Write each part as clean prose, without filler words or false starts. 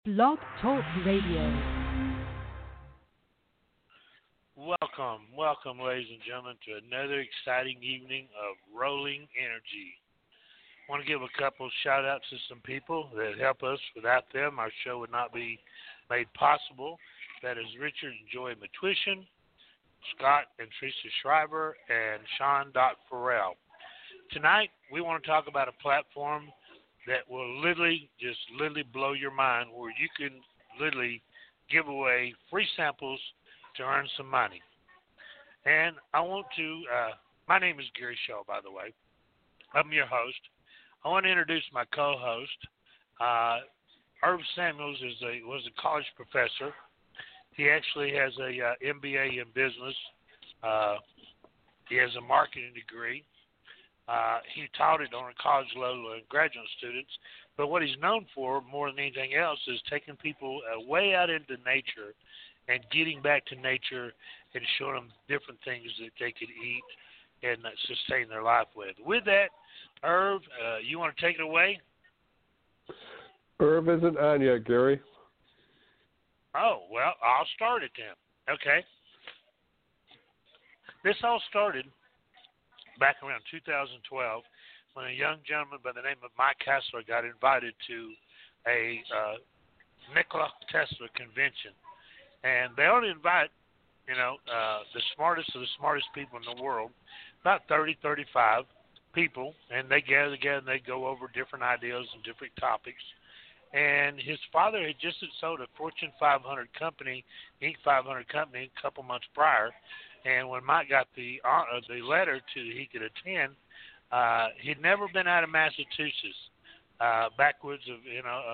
Blog Talk Radio. Welcome, ladies and gentlemen, to another exciting evening of Rolling Energy. I want to give a couple of shout-outs to some people that help us. Without them, our show would not be made possible. That is Richard and Joy Matwishin, Scott and Teresa Schreiber, and Sean Farrell. Tonight, we want to talk about a platform that will literally blow your mind, where you can literally give away free samples to earn some money. And I want to, my name is Gary Shaw, by the way. I'm your host. I want to introduce my co-host. Irv Samuels was a college professor. He actually has a MBA in business. He has a marketing degree. He taught it on a college level and graduate students. But what he's known for more than anything else is taking people way out into nature and getting back to nature and showing them different things that they could eat and sustain their life with. With that, Irv, you want to take it away? Irv isn't on yet, Gary. Oh, well, I'll start it then. Okay. This all started back around 2012 when a young gentleman by the name of Mike Hassler got invited to a Nikola Tesla convention. And they only invite, the smartest of the smartest people in the world, about 30, 35 people, and they gather together and they go over different ideas and different topics. And his father had just sold a Fortune 500 company, Inc. 500 company, a couple months prior. And when Mike got the letter he could attend, he'd never been out of Massachusetts, backwoods of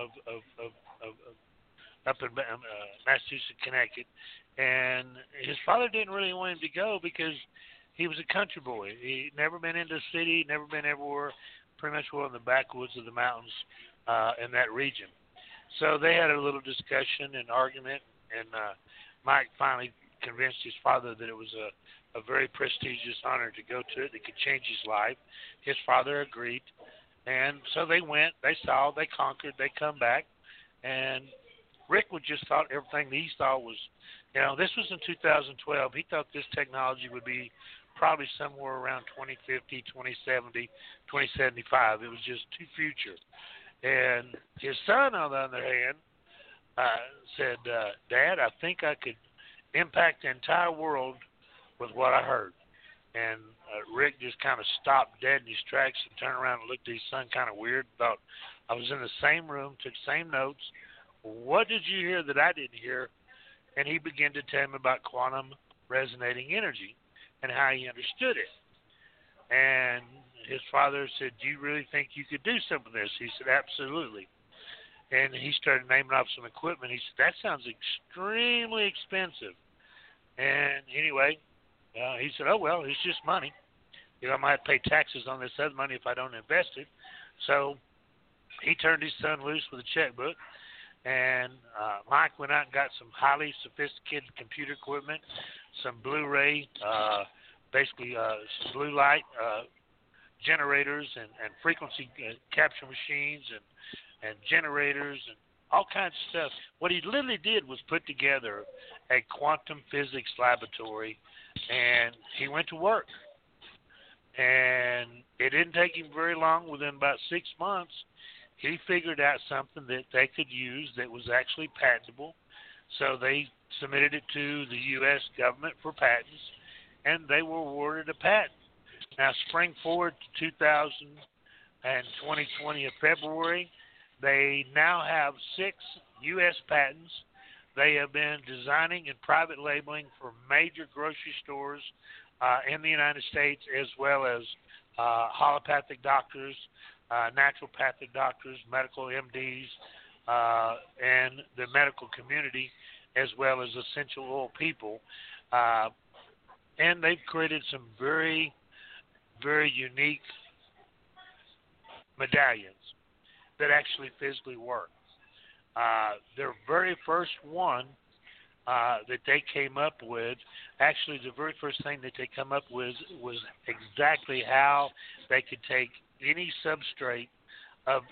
up in Massachusetts, Connecticut. And his father didn't really want him to go because he was a country boy. He'd never been into the city, never been everywhere, pretty much in the backwoods of the mountains in that region. So they had a little discussion and argument, and Mike finally convinced his father that it was a very prestigious honor to go to it that could change his life. His father agreed, and so they went, they saw, they conquered, they come back, and Rick would just thought everything he thought was, this was in 2012. He thought this technology would be probably somewhere around 2050, 2070, 2075. It was just too future. And his son, on the other hand, said, Dad, I think I could impact the entire world with what I heard. And Rick just kind of stopped dead in his tracks and turned around and looked at his son kind of weird, thought I was in the same room, took the same notes. What did you hear that I didn't hear? And he began to tell him about quantum resonating energy and how he understood it. And his father said, do you really think you could do some of this? He said, absolutely. And he started naming off some equipment. He said, that sounds extremely expensive. And anyway, he said, oh, well, it's just money. I might pay taxes on this other money if I don't invest it. So he turned his son loose with a checkbook. And Mike went out and got some highly sophisticated computer equipment, some Blu-ray, some blue light generators and frequency capture machines and generators and all kinds of stuff. What he literally did was put together a quantum physics laboratory, and he went to work. And it didn't take him very long. Within about 6 months, he figured out something that they could use that was actually patentable. So they submitted it to the U.S. government for patents, and they were awarded a patent. Now, spring forward to 2020 of February, they now have 6 U.S. patents. They have been designing and private labeling for major grocery stores in the United States, as well as allopathic doctors, naturopathic doctors, medical MDs, and the medical community, as well as essential oil people. And they've created some very, very unique medallions that actually physically work. Their very first one that they came up with, actually the very first thing that they come up with was exactly how they could take any substrate of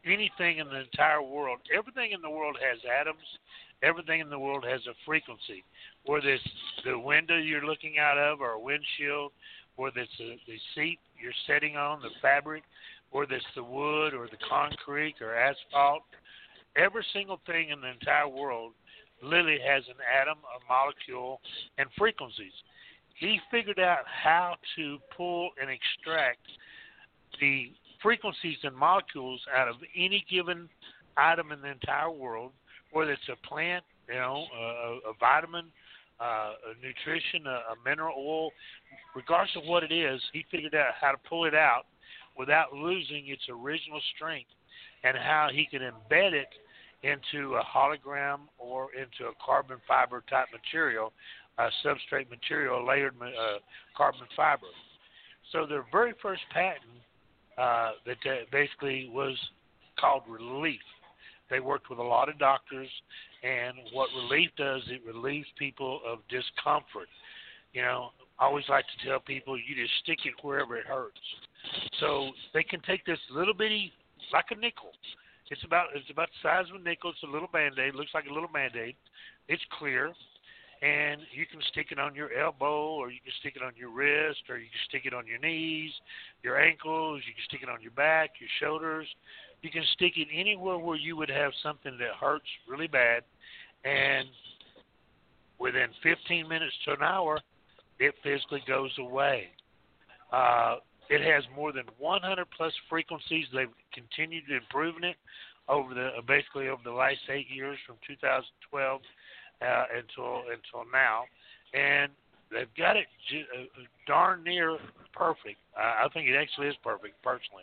anything in the entire world. Everything in the world has atoms. Everything in the world has a frequency. Whether it's the window you're looking out of or a windshield, whether it's the seat you're sitting on, the fabric, whether it's the wood or the concrete or asphalt, every single thing in the entire world literally has an atom, a molecule, and frequencies. He figured out how to pull and extract the frequencies and molecules out of any given item in the entire world, whether it's a plant, a vitamin, a nutrition, a mineral oil, regardless of what it is. He figured out how to pull it out without losing its original strength, and how he could embed it into a hologram or into a carbon fiber type material, a substrate material, a layered carbon fiber. So their very first patent that basically was called Relief. They worked with a lot of doctors, and what Relief does, it relieves people of discomfort. I always like to tell people, you just stick it wherever it hurts. So they can take this little bitty, like a nickel. It's about the size of a nickel. It's a little Band-Aid. Looks like a little Band-Aid. It's clear, and you can stick it on your elbow, or you can stick it on your wrist, or you can stick it on your knees, your ankles. You can stick it on your back, your shoulders. You can stick it anywhere where you would have something that hurts really bad, and within 15 minutes to an hour, it physically goes away. It has more than 100 plus frequencies. They've continued improving it over the last 8 years, from 2012 until now, and they've got it darn near perfect. I think it actually is perfect, personally.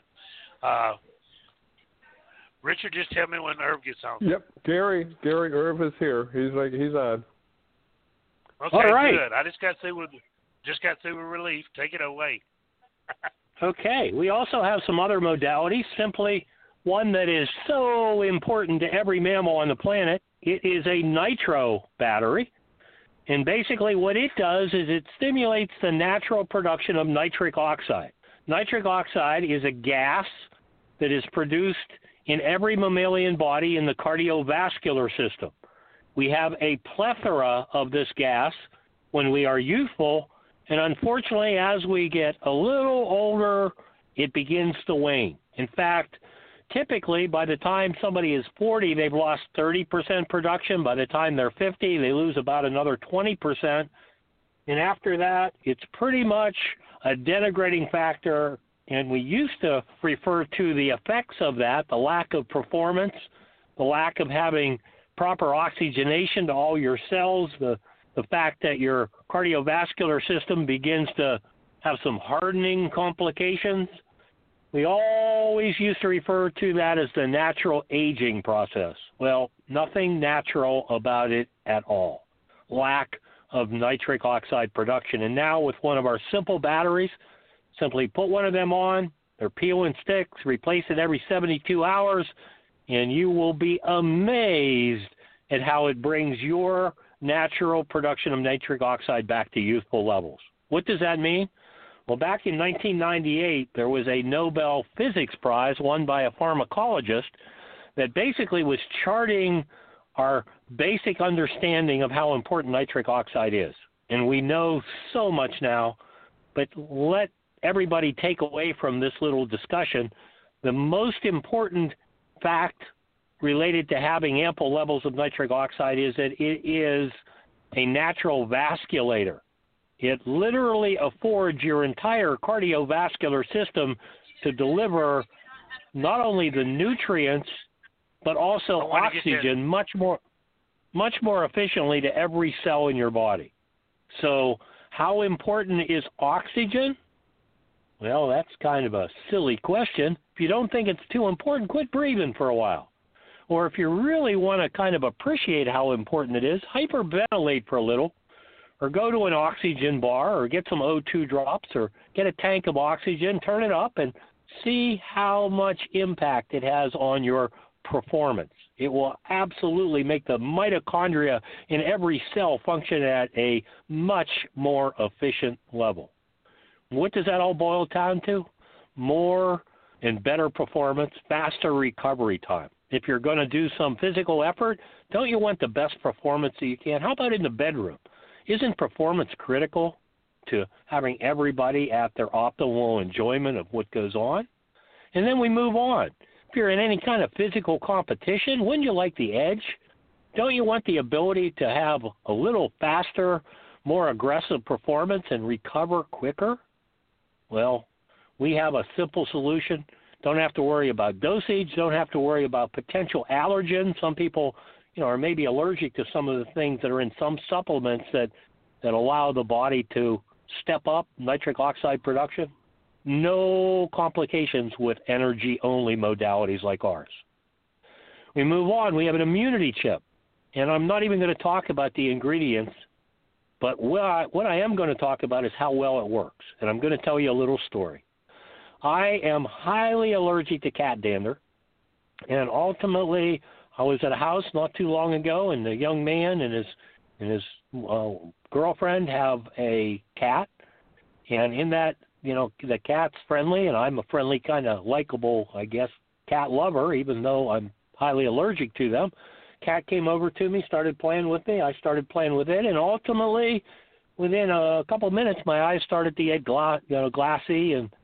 Richard, just tell me when Irv gets on. Yep, Gary Irv is here. He's on. Okay, all right. Good. I just got through with Relief. Take it away. Okay. We also have some other modalities. Simply one that is so important to every mammal on the planet. It is a nitro battery. And basically what it does is it stimulates the natural production of nitric oxide. Nitric oxide is a gas that is produced in every mammalian body in the cardiovascular system. We have a plethora of this gas when we are youthful, and unfortunately, as we get a little older, it begins to wane. In fact, typically, by the time somebody is 40, they've lost 30% production. By the time they're 50, they lose about another 20%. And after that, it's pretty much a denigrating factor. And we used to refer to the effects of that, the lack of performance, the lack of having proper oxygenation to all your cells, the fact that your cardiovascular system begins to have some hardening complications. We always used to refer to that as the natural aging process. Well, nothing natural about it at all. Lack of nitric oxide production. And now with one of our simple batteries, simply put one of them on, they're peel and sticks, replace it every 72 hours, and you will be amazed at how it brings your natural production of nitric oxide back to youthful levels. What does that mean? Well, back in 1998, there was a Nobel Physics Prize won by a pharmacologist that basically was charting our basic understanding of how important nitric oxide is. And we know so much now, but let everybody take away from this little discussion the most important fact related to having ample levels of nitric oxide is that it is a natural vasculator. It literally affords your entire cardiovascular system to deliver not only the nutrients but also oxygen much more efficiently to every cell in your body. So how important is oxygen? Well, that's kind of a silly question. If you don't think it's too important, quit breathing for a while. Or if you really want to kind of appreciate how important it is, hyperventilate for a little, or go to an oxygen bar, or get some O2 drops, or get a tank of oxygen, turn it up, and see how much impact it has on your performance. It will absolutely make the mitochondria in every cell function at a much more efficient level. What does that all boil down to? More and better performance, faster recovery time. If you're going to do some physical effort, don't you want the best performance that you can? How about in the bedroom? Isn't performance critical to having everybody at their optimal enjoyment of what goes on? And then we move on. If you're in any kind of physical competition, wouldn't you like the edge? Don't you want the ability to have a little faster, more aggressive performance and recover quicker? Well, we have a simple solution. Don't have to worry about dosage. Don't have to worry about potential allergens. Some people, are maybe allergic to some of the things that are in some supplements that allow the body to step up nitric oxide production. No complications with energy-only modalities like ours. We move on. We have an immunity chip. And I'm not even going to talk about the ingredients, but what I am going to talk about is how well it works. And I'm going to tell you a little story. I am highly allergic to cat dander, and ultimately I was at a house not too long ago, and the young man and his girlfriend have a cat, and in that, the cat's friendly, and I'm a friendly kind of likable, I guess, cat lover, even though I'm highly allergic to them. Cat came over to me, started playing with me. I started playing with it, and ultimately, within a couple of minutes, my eyes started to get glassy, and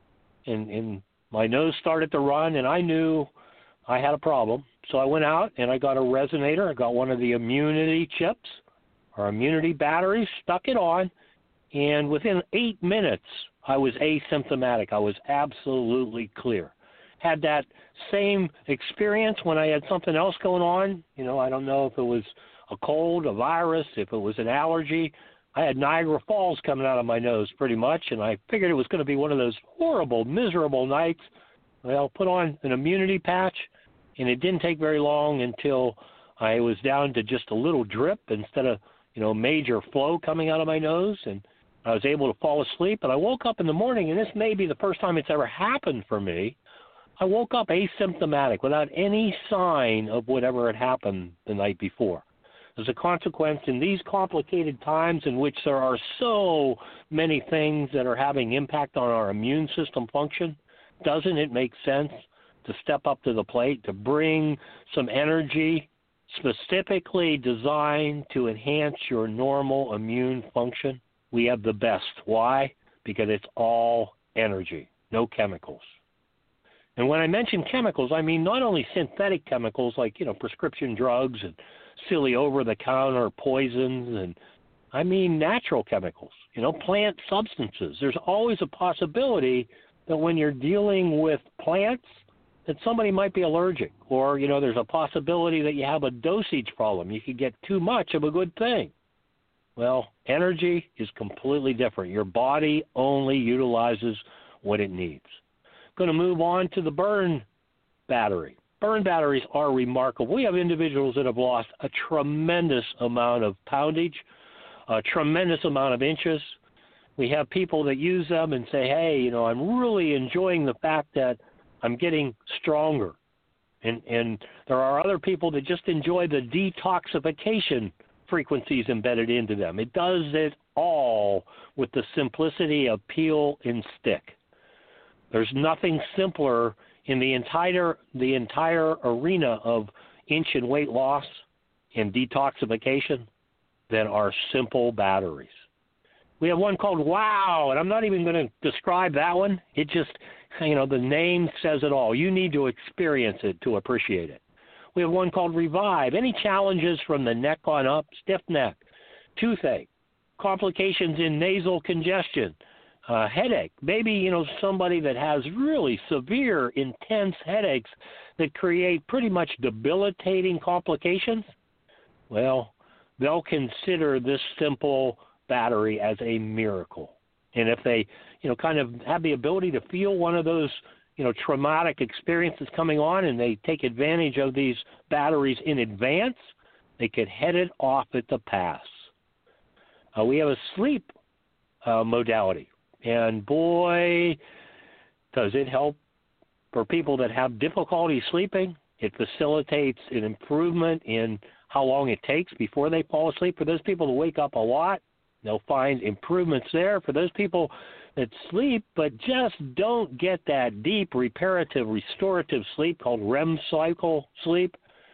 my nose started to run, and I knew I had a problem. So I went out and I got a resonator. I got one of the immunity chips or immunity batteries, stuck it on, and within 8 minutes, I was asymptomatic. I was absolutely clear. Had that same experience when I had something else going on. I don't know if it was a cold, a virus, if it was an allergy. I had Niagara Falls coming out of my nose pretty much, and I figured it was going to be one of those horrible, miserable nights. Well, put on an immunity patch, and it didn't take very long until I was down to just a little drip instead of, major flow coming out of my nose, and I was able to fall asleep. And I woke up in the morning, and this may be the first time it's ever happened for me. I woke up asymptomatic without any sign of whatever had happened the night before. As a consequence, in these complicated times in which there are so many things that are having impact on our immune system function, doesn't it make sense to step up to the plate, to bring some energy specifically designed to enhance your normal immune function? We have the best. Why? Because it's all energy, no chemicals. And when I mention chemicals, I mean not only synthetic chemicals like, prescription drugs and silly over-the-counter poisons, and I mean natural chemicals, plant substances. There's always a possibility that when you're dealing with plants that somebody might be allergic, or, there's a possibility that you have a dosage problem. You could get too much of a good thing. Well, energy is completely different. Your body only utilizes what it needs. Going to move on to the burn battery. Burn batteries are remarkable. We have individuals that have lost a tremendous amount of poundage, a tremendous amount of inches. We have people that use them and say, hey, I'm really enjoying the fact that I'm getting stronger. And there are other people that just enjoy the detoxification frequencies embedded into them. It does it all with the simplicity of peel and stick. There's nothing simpler in the entire arena of inch and weight loss and detoxification than our simple batteries. We have one called Wow, and I'm not even going to describe that one. It just, the name says it all. You need to experience it to appreciate it. We have one called Revive. Any challenges from the neck on up, stiff neck, toothache, complications in nasal congestion, headache, maybe, somebody that has really severe, intense headaches that create pretty much debilitating complications, well, they'll consider this simple battery as a miracle. And if they, kind of have the ability to feel one of those, traumatic experiences coming on, and they take advantage of these batteries in advance, they could head it off at the pass. We have a sleep modality. And boy, does it help for people that have difficulty sleeping. It facilitates an improvement in how long it takes before they fall asleep. For those people who wake up a lot, They'll find improvements there for those people that sleep but just don't get that deep reparative, restorative sleep called REM cycle sleep.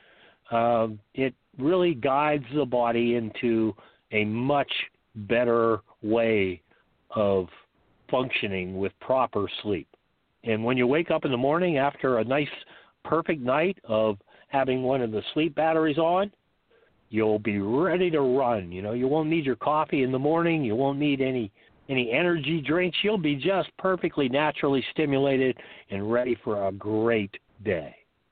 It really guides the body into a much better way of functioning with proper sleep. And when you wake up in the morning after a nice, perfect night of having one of the sleep batteries on, you'll be ready to run. You know, you won't need your coffee in the morning. You won't need any energy drinks. You'll be just perfectly naturally stimulated and ready for a great day.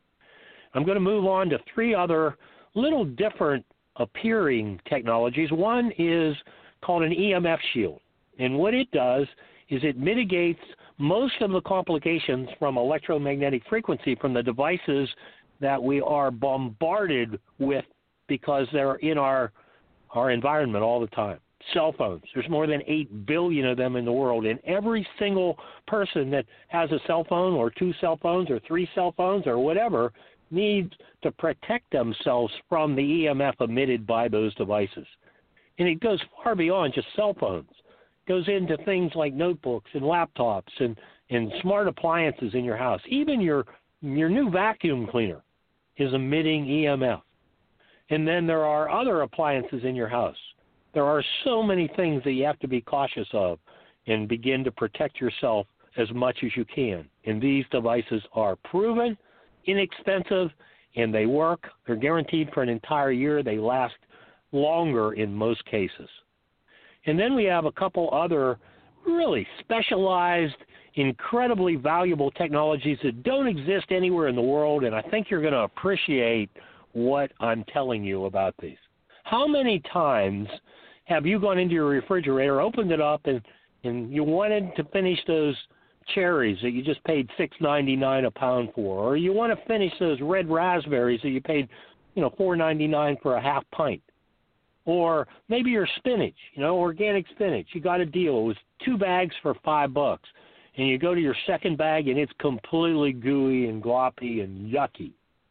I'm going to move on to three other little different appearing technologies. One is called an EMF shield. And what it does is it mitigates most of the complications from electromagnetic frequency from the devices that we are bombarded with because they're in our environment all the time. Cell phones. There's more than 8 billion of them in the world, and every single person that has a cell phone or 2 cell phones or 3 cell phones or whatever needs to protect themselves from the EMF emitted by those devices. And it goes far beyond just cell phones. It goes into things like notebooks and laptops and smart appliances in your house. Even your new vacuum cleaner is emitting EMF. And then there are other appliances in your house. There are so many things that you have to be cautious of and begin to protect yourself as much as you can. And these devices are proven, inexpensive, and they work. They're guaranteed for an entire year. They last longer in most cases. And then we have a couple other really specialized, incredibly valuable technologies that don't exist anywhere in the world, and I think you're going to appreciate what I'm telling you about these. How many times have you gone into your refrigerator, opened it up, and you wanted to finish those cherries that you just paid $6.99 a pound for, or you want to finish those red raspberries that you paid, $4.99 for a half pint, or maybe your spinach, organic spinach. You got a deal. It was 2 bags for $5, and you go to your second bag and it's completely gooey and gloppy and yucky.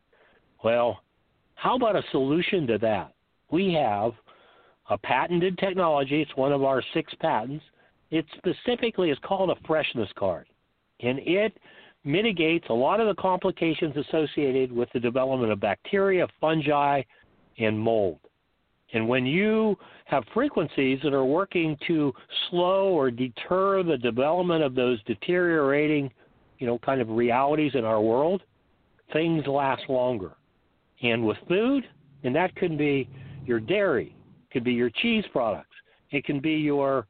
Well, how about a solution to that? We have a patented technology. It's one of our 6 patents. It specifically is called a freshness card, and it mitigates a lot of the complications associated with the development of bacteria, fungi, and mold. And when you have frequencies that are working to slow or deter the development of those deteriorating, kind of realities in our world, things last longer. And with food, and that could be your dairy, it could be your cheese products, it can be your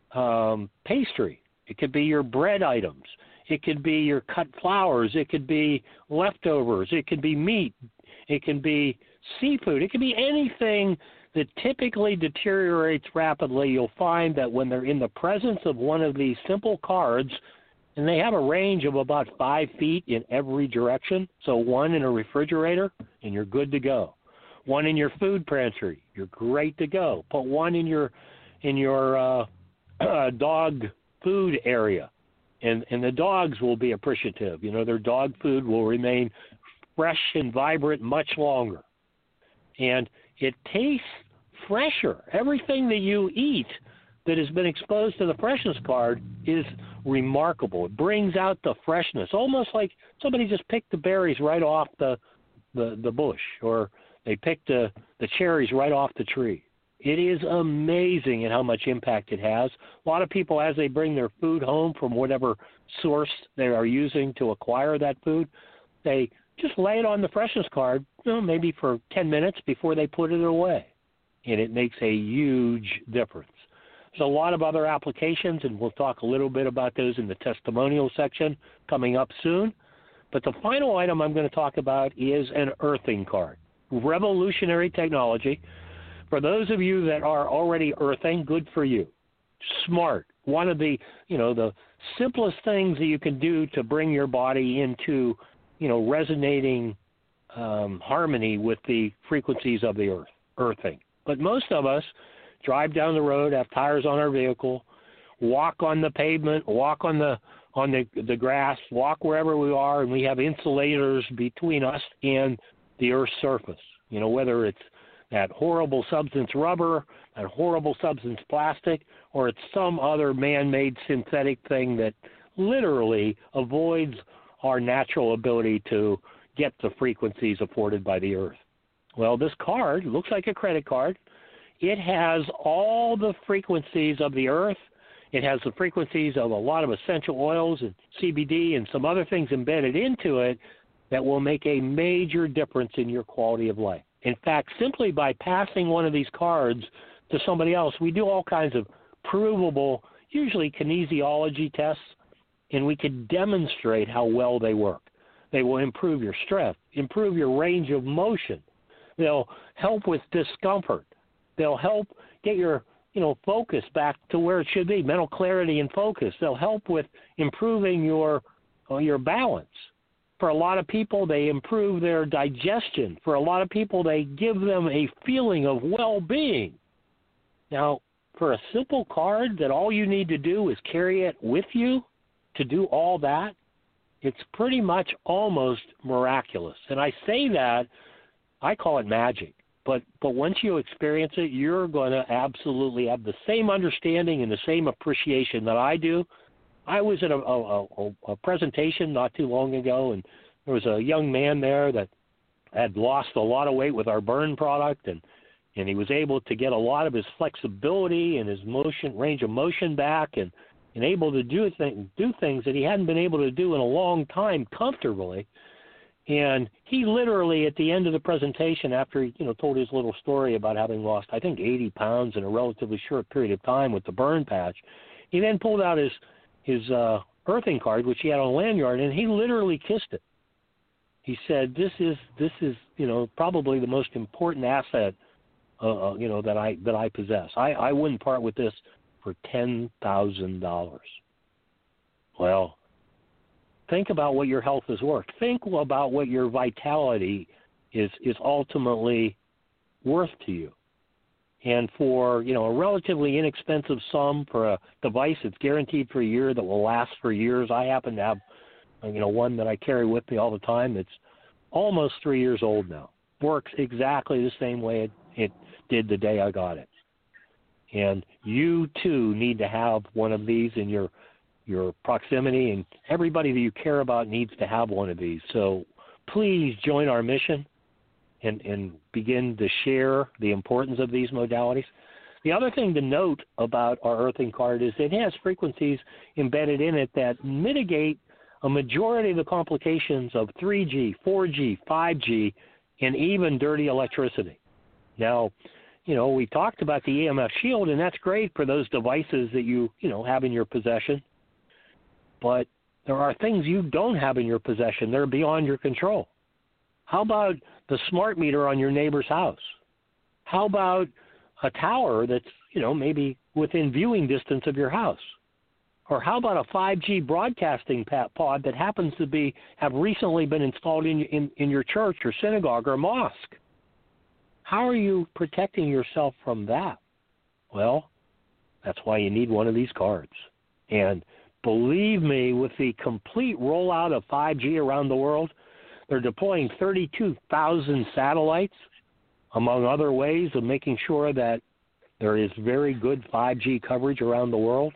pastry, it could be your bread items, it could be your cut flours, it could be leftovers, it could be meat, it can be seafood, it could be anything that typically deteriorates rapidly. You'll find that when they're in the presence of one of these simple cards, and they have a range of about 5 feet in every direction, so one in a refrigerator, and you're good to go. One in your food pantry, you're great to go. Put one in your dog food area, and the dogs will be appreciative. Their dog food will remain fresh and vibrant much longer. And it tastes fresher. Everything that you eat that has been exposed to the freshness card is remarkable. It brings out the freshness, almost like somebody just picked the berries right off the bush, or they picked the cherries right off the tree. It is amazing at how much impact it has. A lot of people, as they bring their food home from whatever source they are using to acquire that food, they just lay it on the freshness card, maybe for 10 minutes before they put it away. And it makes a huge difference. There's a lot of other applications, and we'll talk a little bit about those in the testimonial section coming up soon. But the final item I'm going to talk about is an earthing card. Revolutionary technology. For those of you that are already earthing, good for you. Smart. One of the, the simplest things that you can do to bring your body into, resonating harmony with the frequencies of the earth, earthing. But most of us drive down the road, have tires on our vehicle, walk on the pavement, walk on the grass, walk wherever we are, and we have insulators between us and the Earth's surface. Whether it's that horrible substance rubber, that horrible substance plastic, or it's some other man-made synthetic thing that literally avoids our natural ability to get the frequencies afforded by the earth. Well, this card looks like a credit card. It has all the frequencies of the earth. It has the frequencies of a lot of essential oils and CBD and some other things embedded into it that will make a major difference in your quality of life. In fact, simply by passing one of these cards to somebody else, we do all kinds of provable, usually kinesiology tests, and we can demonstrate how well they work. They will improve your strength, improve your range of motion. They'll help with discomfort. They'll help get your focus back to where it should be, mental clarity and focus. They'll help with improving your balance. For a lot of people, they improve their digestion. For a lot of people, they give them a feeling of well-being. Now, for a simple card that all you need to do is carry it with you to do all that, it's pretty much almost miraculous. And I say that, I call it magic. But once you experience it, you're going to absolutely have the same understanding and the same appreciation that I do. I was at a presentation not too long ago, and there was a young man there that had lost a lot of weight with our burn product, and he was able to get a lot of his flexibility and his range of motion back, and able to do things that he hadn't been able to do in a long time comfortably. And he literally, at the end of the presentation, after he told his little story about having lost, I think, 80 pounds in a relatively short period of time with the burn patch, he then pulled out his earthing card, which he had on lanyard, and he literally kissed it. He said, "This is probably the most important asset that I possess. I wouldn't part with this for $10,000." Well, think about what your health is worth. Think about what your vitality is ultimately worth to you. And for, a relatively inexpensive sum for a device that's guaranteed for a year that will last for years, I happen to have, one that I carry with me all the time. It's almost 3 years old now. Works exactly the same way it did the day I got it. And you, too, need to have one of these in your proximity, and everybody that you care about needs to have one of these. So please join our mission and begin to share the importance of these modalities. The other thing to note about our earthing card is it has frequencies embedded in it that mitigate a majority of the complications of 3G, 4G, 5G, and even dirty electricity. Now, we talked about the EMF shield, and that's great for those devices that you have in your possession. But there are things you don't have in your possession. They're beyond your control. How about the smart meter on your neighbor's house? How about a tower that's, maybe within viewing distance of your house? Or how about a 5G broadcasting pod that happens to have recently been installed in your church or synagogue or mosque? How are you protecting yourself from that? Well, that's why you need one of these cards. And believe me, with the complete rollout of 5G around the world, they're deploying 32,000 satellites, among other ways of making sure that there is very good 5G coverage around the world.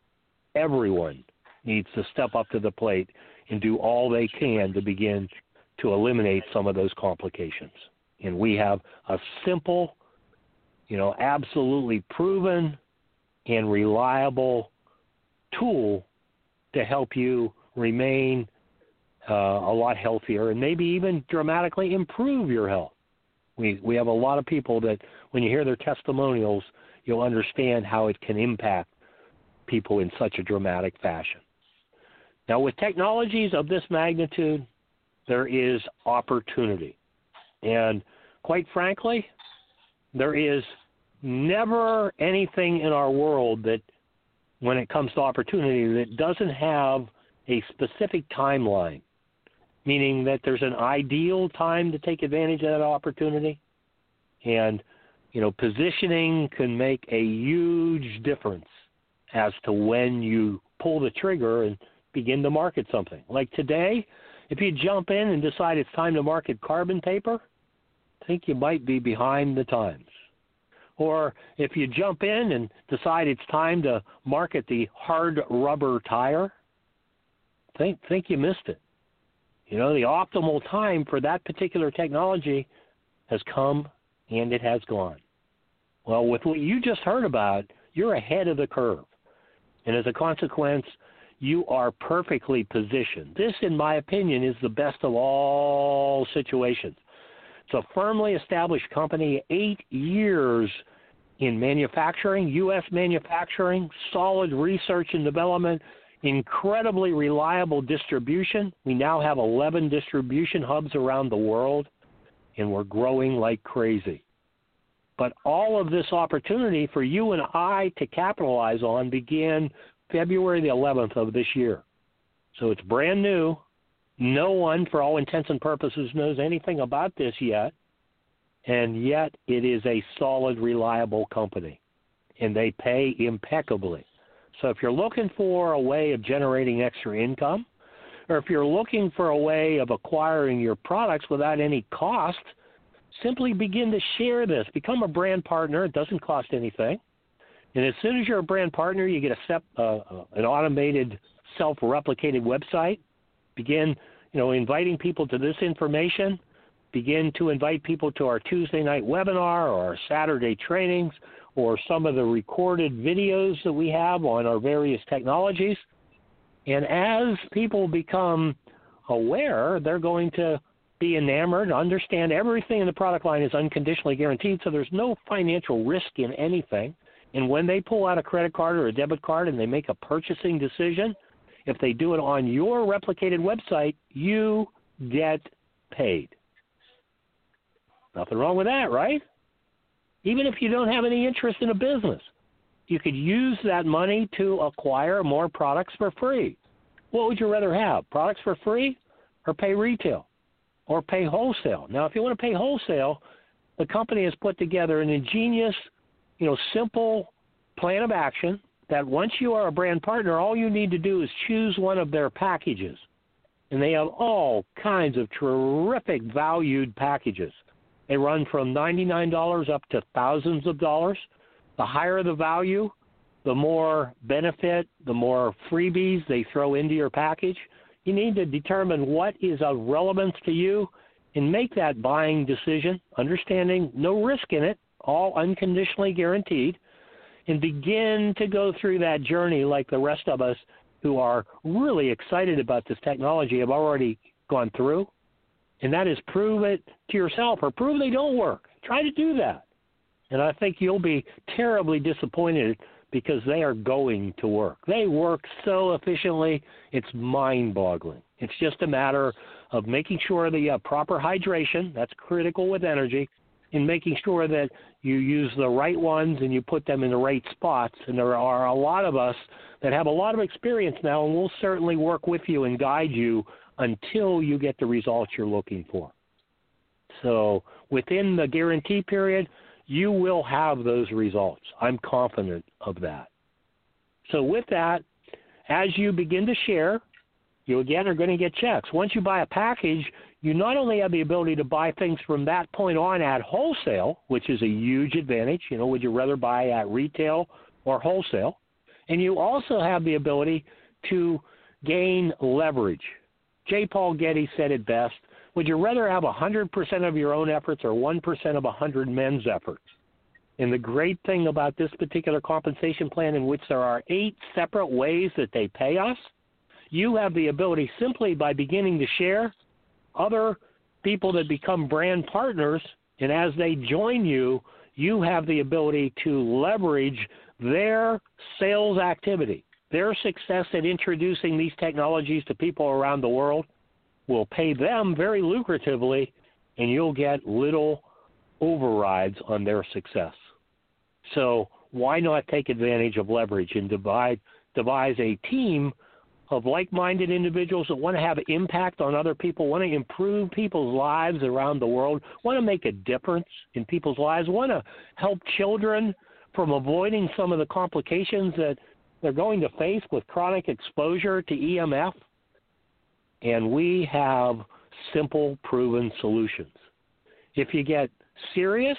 Everyone needs to step up to the plate and do all they can to begin to eliminate some of those complications. And we have a simple, absolutely proven and reliable tool to help you remain a lot healthier and maybe even dramatically improve your health. We have a lot of people that when you hear their testimonials, you'll understand how it can impact people in such a dramatic fashion. Now, with technologies of this magnitude, there is opportunity. And quite frankly, there is never anything in our world that, when it comes to opportunity, that doesn't have a specific timeline, meaning that there's an ideal time to take advantage of that opportunity. And, positioning can make a huge difference as to when you pull the trigger and begin to market something. Like today, if you jump in and decide it's time to market carbon paper, think you might be behind the times. Or if you jump in and decide it's time to market the hard rubber tire, think you missed it. The optimal time for that particular technology has come and it has gone. Well, with what you just heard about, you're ahead of the curve. And as a consequence, you are perfectly positioned. This, in my opinion, is the best of all situations. It's a firmly established company, 8 years in manufacturing, U.S. manufacturing, solid research and development, incredibly reliable distribution. We now have 11 distribution hubs around the world, and we're growing like crazy. But all of this opportunity for you and I to capitalize on began February the 11th of this year. So it's brand new. No one, for all intents and purposes, knows anything about this yet. And yet it is a solid, reliable company. And they pay impeccably. So if you're looking for a way of generating extra income, or if you're looking for a way of acquiring your products without any cost, simply begin to share this. Become a brand partner. It doesn't cost anything. And as soon as you're a brand partner, you get an automated, self-replicated website. Begin, inviting people to this information. Begin to invite people to our Tuesday night webinar or our Saturday trainings or some of the recorded videos that we have on our various technologies. And as people become aware, they're going to be enamored, understand everything in the product line is unconditionally guaranteed, so there's no financial risk in anything. And when they pull out a credit card or a debit card and they make a purchasing decision, if they do it on your replicated website, you get paid. Nothing wrong with that, right? Even if you don't have any interest in a business, you could use that money to acquire more products for free. What would you rather have, products for free or pay retail or pay wholesale? Now, if you want to pay wholesale, the company has put together an ingenious, simple plan of action that once you are a brand partner, all you need to do is choose one of their packages. And they have all kinds of terrific valued packages. They run from $99 up to thousands of dollars. The higher the value, the more benefit, the more freebies they throw into your package. You need to determine what is of relevance to you and make that buying decision, understanding no risk in it, all unconditionally guaranteed, and begin to go through that journey like the rest of us who are really excited about this technology have already gone through. And that is prove it to yourself or prove they don't work. Try to do that. And I think you'll be terribly disappointed because they are going to work. They work so efficiently, it's mind-boggling. It's just a matter of making sure that you have proper hydration. That's critical with energy. And making sure that you use the right ones and you put them in the right spots. And there are a lot of us that have a lot of experience now, and we'll certainly work with you and guide you until you get the results you're looking for. So within the guarantee period, you will have those results. I'm confident of that. So with that, as you begin to share, you again are going to get checks. Once you buy a package, you not only have the ability to buy things from that point on at wholesale, which is a huge advantage. Would you rather buy at retail or wholesale? And you also have the ability to gain leverage. J. Paul Getty said it best. Would you rather have 100% of your own efforts or 1% of 100 men's efforts? And the great thing about this particular compensation plan, in which there are 8 separate ways that they pay us, you have the ability simply by beginning to share other people that become brand partners, and as they join you, you have the ability to leverage their sales activity. Their success at introducing these technologies to people around the world will pay them very lucratively, and you'll get little overrides on their success. So why not take advantage of leverage and devise a team of like-minded individuals that want to have impact on other people, want to improve people's lives around the world, want to make a difference in people's lives, want to help children from avoiding some of the complications that they're going to face with chronic exposure to EMF. And we have simple, proven solutions. If you get serious,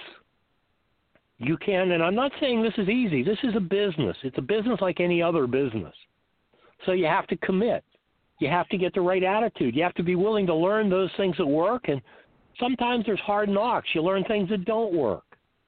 you can, and I'm not saying this is easy. This is a business. It's a business like any other business. So you have to commit. You have to get the right attitude. You have to be willing to learn those things that work, and sometimes there's hard knocks. You learn things that don't work.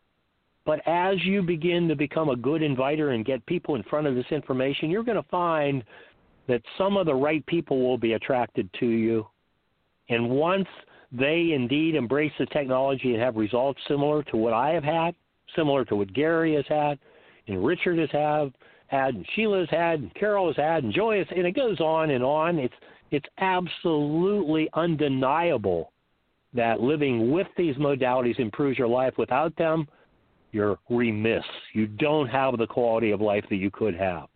But as you begin to become a good inviter and get people in front of this information, you're going to find that some of the right people will be attracted to you. And once they indeed embrace the technology and have results similar to what I have had, similar to what Gary has had, and Richard has had, and Sheila has had, and Carol has had, and Joy has, and it goes on and on. It's absolutely undeniable that living with these modalities improves your life. Without them, you're remiss. You don't have the quality of life that you could have.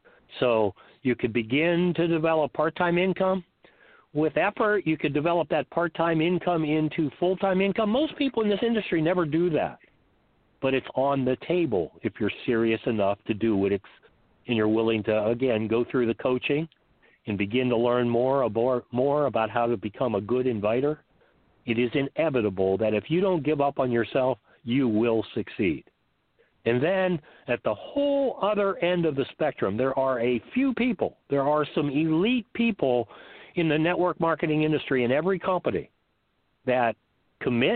So you could begin to develop part-time income. With effort, you could develop that part-time income into full-time income. Most people in this industry never do that. But it's on the table if you're serious enough to do it. And you're willing to, again, go through the coaching and begin to learn more about how to become a good inviter. It is inevitable that if you don't give up on yourself, you will succeed. And then at the whole other end of the spectrum, there are a few people, there are some elite people in the network marketing industry in every company that commit,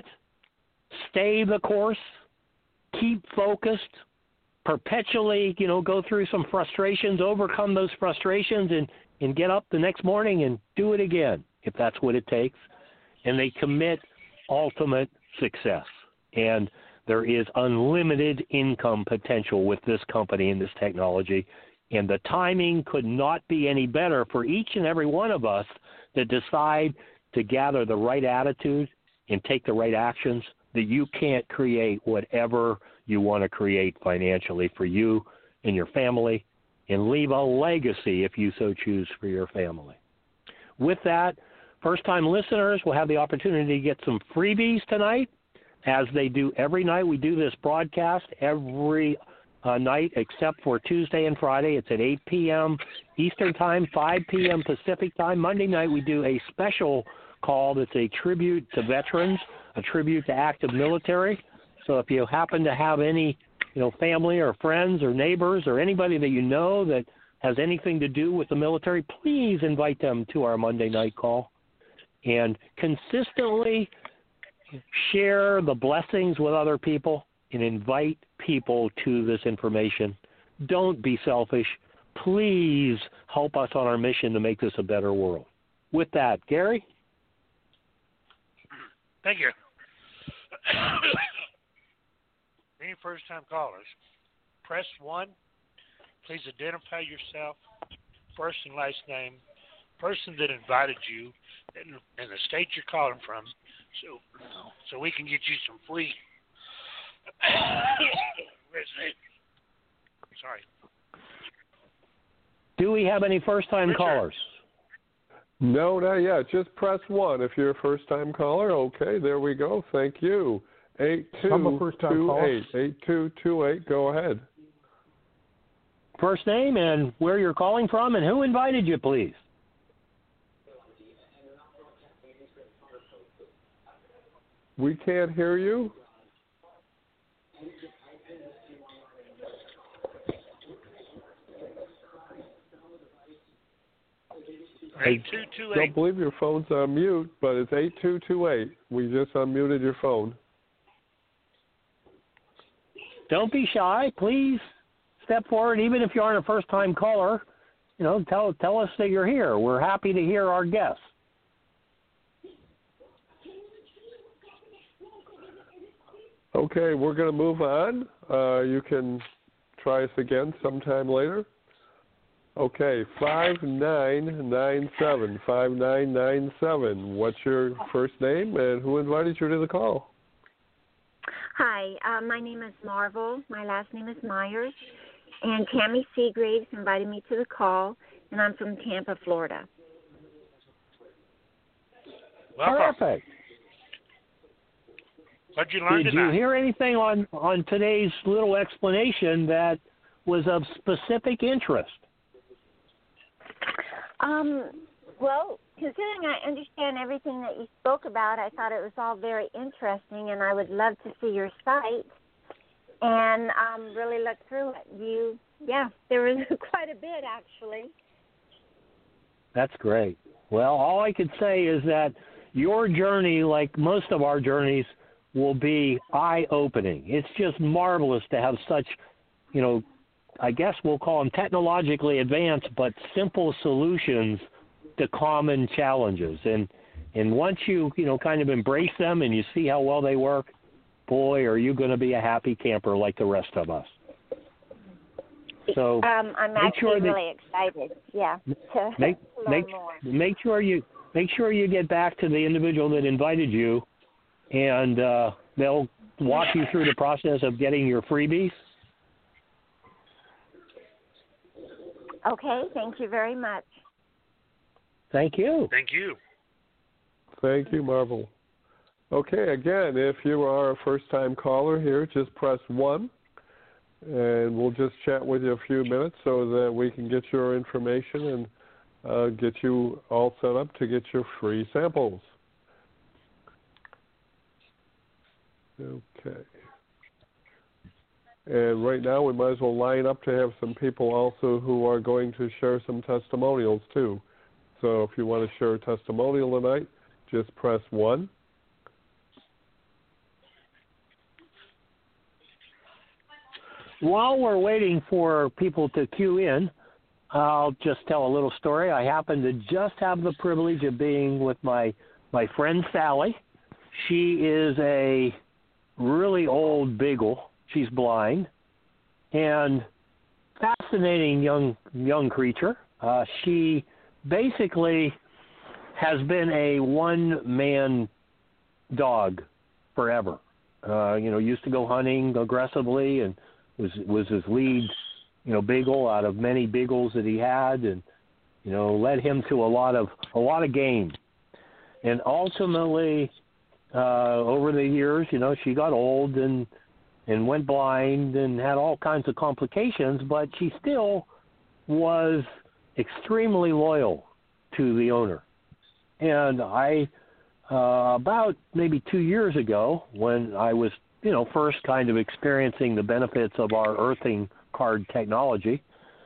stay the course, keep focused, perpetually, go through some frustrations, overcome those frustrations, and get up the next morning and do it again, if that's what it takes. And they commit ultimate success. And there is unlimited income potential with this company and this technology. And the timing could not be any better for each and every one of us that decide to gather the right attitude and take the right actions, that you can't create whatever you want to create financially for you and your family, and leave a legacy, if you so choose, for your family. With that, first-time listeners will have the opportunity to get some freebies tonight, as they do every night. We do this broadcast every night except for Tuesday and Friday. It's at 8 p.m. Eastern Time, 5 p.m. Pacific Time. Monday night we do a special call that's a tribute to veterans, a tribute to active military. So if you happen to have any, family or friends or neighbors or anybody that you know that has anything to do with the military, please invite them to our Monday night call. And consistently share the blessings with other people and invite people to this information. Don't be selfish. Please help us on our mission to make this a better world. With that, Gary? Thank you. Any first-time callers, press 1. Please identify yourself, first and last name, person that invited you, and the state you're calling from, so we can get you some free. Sorry. Do we have any first-time callers? No, not yet. Just press 1 if you're a first-time caller. Okay, there we go. Thank you. 8228. 8228. Go ahead. First name and where you're calling from and who invited you, please. We can't hear you. I don't believe your phone's on mute, but it's 8228. We just unmuted your phone. Don't be shy. Please step forward, even if you aren't a first-time caller. Tell us that you're here. We're happy to hear our guests. Okay, we're going to move on. You can try us again sometime later. Okay, 5997. 5997. What's your first name and who invited you to the call? Hi, my name is Marvel. My last name is Myers. And Tammy Seagraves invited me to the call, and I'm from Tampa, Florida. Perfect. What'd you learn tonight? Did you hear anything on today's little explanation that was of specific interest? Well, considering I understand everything that you spoke about, I thought it was all very interesting, and I would love to see your site and really look through it. There was quite a bit, actually. That's great. Well, all I could say is that your journey, like most of our journeys, will be eye-opening. It's just marvelous to have such, I guess we'll call them technologically advanced, but simple solutions to common challenges. And once you, kind of embrace them and you see how well they work, boy, are you going to be a happy camper like the rest of us. So I'm actually really excited. Yeah, to learn more. Make sure you get back to the individual that invited you, and they'll walk you through the process of getting your freebies. Okay, thank you very much. Thank you. Thank you. Thank you, Marvel. Okay, again, if you are a first-time caller here, just press 1, and we'll just chat with you a few minutes so that we can get your information and get you all set up to get your free samples. Okay. And right now we might as well line up to have some people also who are going to share some testimonials too. So if you want to share a testimonial tonight, just press 1. While we're waiting for people to queue in, I'll just tell a little story. I happen to just have the privilege of being with my friend Sally. She is a really old beagle. She's blind and fascinating young creature. She basically has been a one-man dog forever. Used to go hunting aggressively and was his lead, beagle out of many beagles that he had, and led him to a lot of game. And ultimately, over the years, she got old and went blind and had all kinds of complications, but she still was extremely loyal to the owner. And I, about maybe 2 years ago, when I was first kind of experiencing the benefits of our earthing card technology,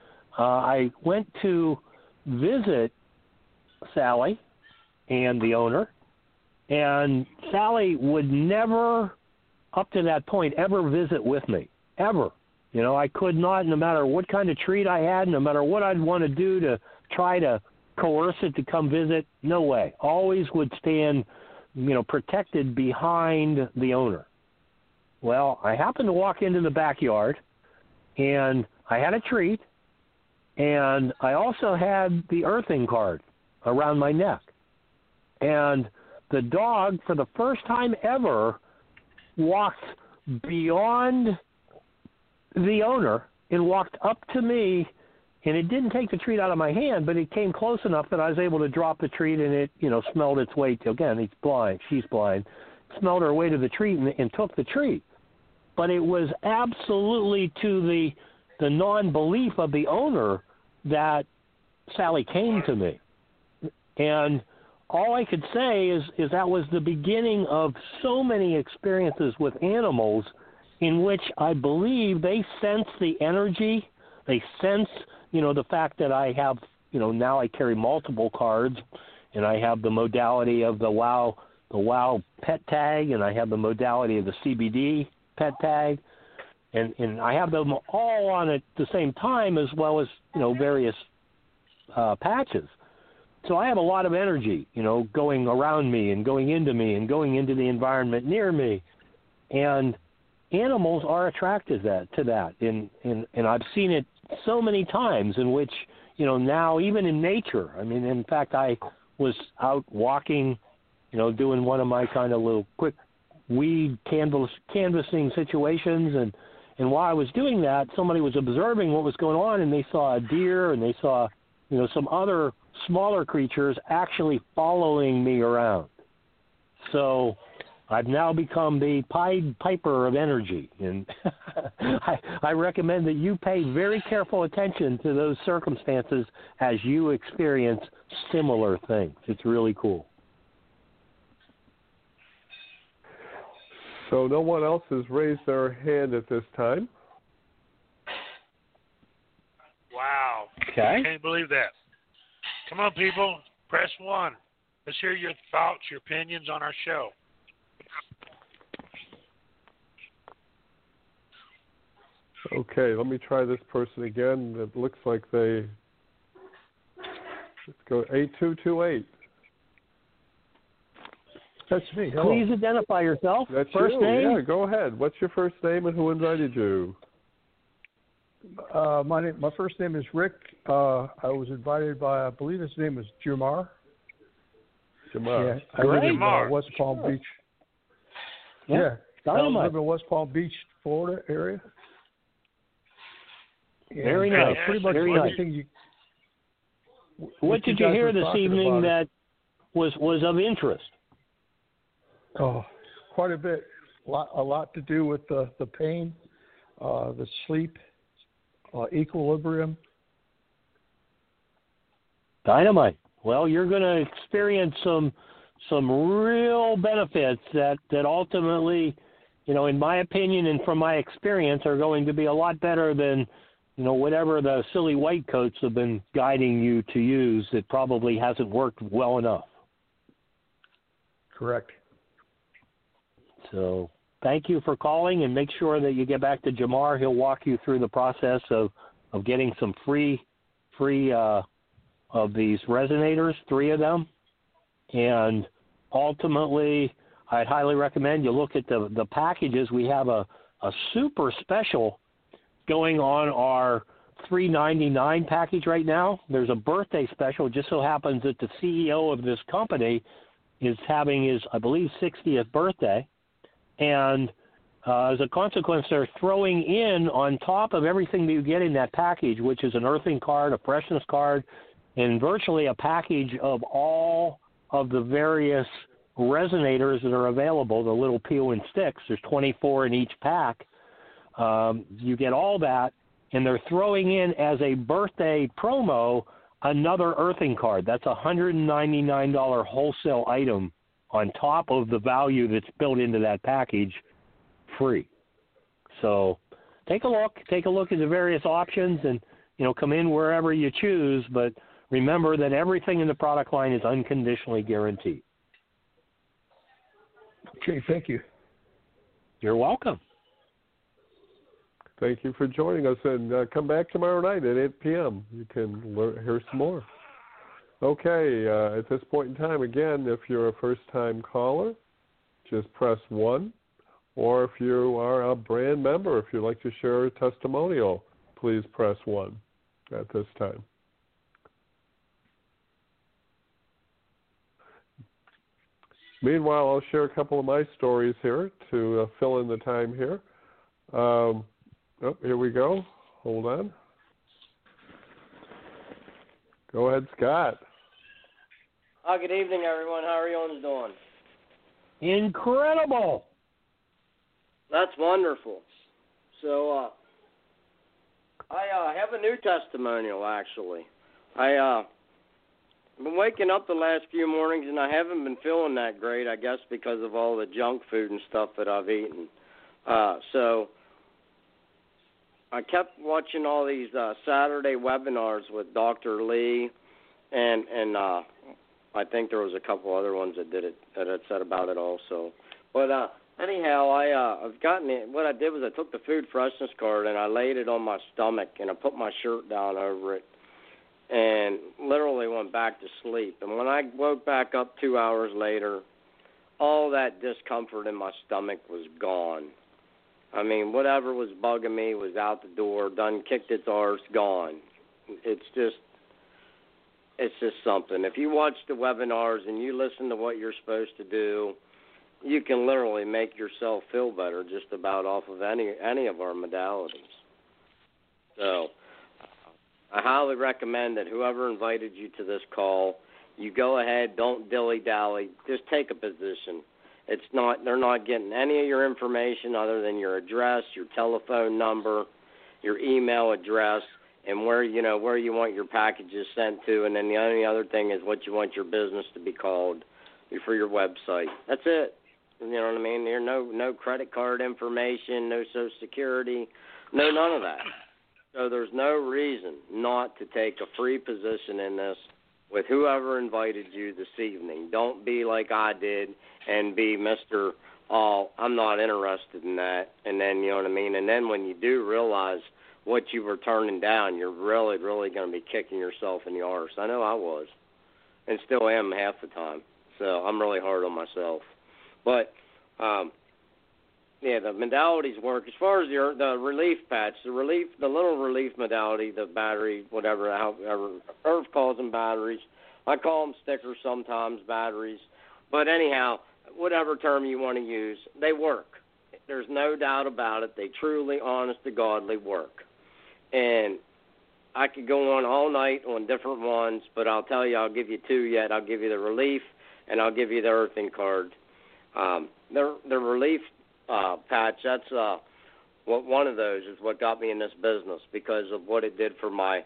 I went to visit Sally and the owner, and Sally would never, up to that point, ever visit with me, ever. I could not, no matter what kind of treat I had, no matter what I'd want to do to try to coerce it to come visit, no way. Always would stand, protected behind the owner. Well, I happened to walk into the backyard, and I had a treat, and I also had the earthing card around my neck. And the dog, for the first time ever, walked beyond the owner and walked up to me, and it didn't take the treat out of my hand, but it came close enough that I was able to drop the treat, and it, smelled its way to, again, he's blind, she's blind, smelled her way to the treat and took the treat. But it was absolutely to the non-belief of the owner that Sally came to me. And all I could say is that was the beginning of so many experiences with animals in which I believe they sense the energy, they sense, the fact that I have, now I carry multiple cards, and I have the modality of the WOW pet tag, and I have the modality of the CBD pet tag, and I have them all on at the same time, as well as, various patches. So I have a lot of energy, going around me and going into me and going into the environment near me. And animals are attracted to that. And I've seen it so many times in which, now even in nature, I mean, in fact, I was out walking, doing one of my kind of little quick weed canvassing situations. And while I was doing that, somebody was observing what was going on, and they saw a deer and they saw, some other smaller creatures actually following me around. So I've now become the Pied Piper of energy, and I recommend that you pay very careful attention to those circumstances as you experience similar things. It's really cool. So no one else has raised their hand at this time. Wow. Okay. Can't believe that. Come on, people. Press 1. Let's hear your thoughts, your opinions on our show. Okay, let me try this person again. It looks like let's go 8228. That's me. Hello. Please identify yourself. That's first you. name? Yeah, go ahead. What's your first name and who invited you? My first name is Rick. I was invited by, I believe his name is Jamar. Jamar. Yeah, I live in Jamar. West Palm Beach. Yeah. I Dynamite. live in West Palm Beach, Florida area. Very And, nice. Pretty much Very nice. everything you. What did you guys hear were this talking evening about that was of interest? Oh, quite a bit. A lot to do with the pain, the sleep, equilibrium. Dynamite. Well, you're going to experience some real benefits that ultimately, in my opinion and from my experience, are going to be a lot better than, whatever the silly white coats have been guiding you to use. That probably hasn't worked well enough. Correct. So thank you for calling, and make sure that you get back to Jamar. He'll walk you through the process of getting some free of these resonators, 3 of them. And ultimately, I'd highly recommend you look at the packages. We have a super special going on our $399 package right now. There's a birthday special. It just so happens that the CEO of this company is having his, I believe, 60th birthday. And as a consequence, they're throwing in on top of everything that you get in that package, which is an earthing card, a freshness card, and virtually a package of all of the various resonators that are available, the little peel and sticks. There's 24 in each pack. You get all that, and they're throwing in as a birthday promo another earthing card. That's a $199 wholesale item on top of the value that's built into that package, free. So take a look at the various options, and come in wherever you choose, but remember that everything in the product line is unconditionally guaranteed. Okay, thank you. You're welcome. Thank you for joining us, and come back tomorrow night at 8 p.m. You can hear some more. Okay, at this point in time, again, if you're a first-time caller, just press 1. Or if you are a brand member, if you'd like to share a testimonial, please press 1 at this time. Meanwhile, I'll share a couple of my stories here to fill in the time here. Here we go. Hold on. Go ahead, Scott. Good evening, everyone. How are you doing? Incredible. That's wonderful. So, I have a new testimonial, actually. I've been waking up the last few mornings, and I haven't been feeling that great, I guess, because of all the junk food and stuff that I've eaten. So I kept watching all these Saturday webinars with Dr. Lee, and I think there was a couple other ones that had said about it also. But anyhow, I've gotten it. What I did was I took the food freshness card and I laid it on my stomach and I put my shirt down over it and literally went back to sleep. And when I woke back up 2 hours later, all that discomfort in my stomach was gone. I mean, whatever was bugging me was out the door, done kicked its arse, gone. It's just something. If you watch the webinars and you listen to what you're supposed to do, you can literally make yourself feel better just about off of any of our modalities. So I highly recommend that whoever invited you to this call, you go ahead, don't dilly-dally, just take a position. They're not getting any of your information other than your address, your telephone number, your email address, and where you want your packages sent to, and then the only other thing is what you want your business to be called for your website. That's it. You know what I mean? There's no credit card information, no Social Security, none of that. So there's no reason not to take a free position in this with whoever invited you this evening. Don't be like I did and be Mr. Oh, I'm not interested in that. And then, you know what I mean? And then when you do realize what you were turning down, you're really, really going to be kicking yourself in the arse. I know I was, and still am half the time. So I'm really hard on myself. But, yeah, the modalities work. As far as the relief patch, the little relief modality, the battery, whatever, however, Irv calls them batteries. I call them stickers sometimes, batteries. But anyhow, whatever term you want to use, they work. There's no doubt about it. They truly, honest to godly work. And I could go on all night on different ones, but I'll tell you, I'll give you two yet. I'll give you the relief, and I'll give you the earthing card. The relief patch, that's one of those is what got me in this business because of what it did for my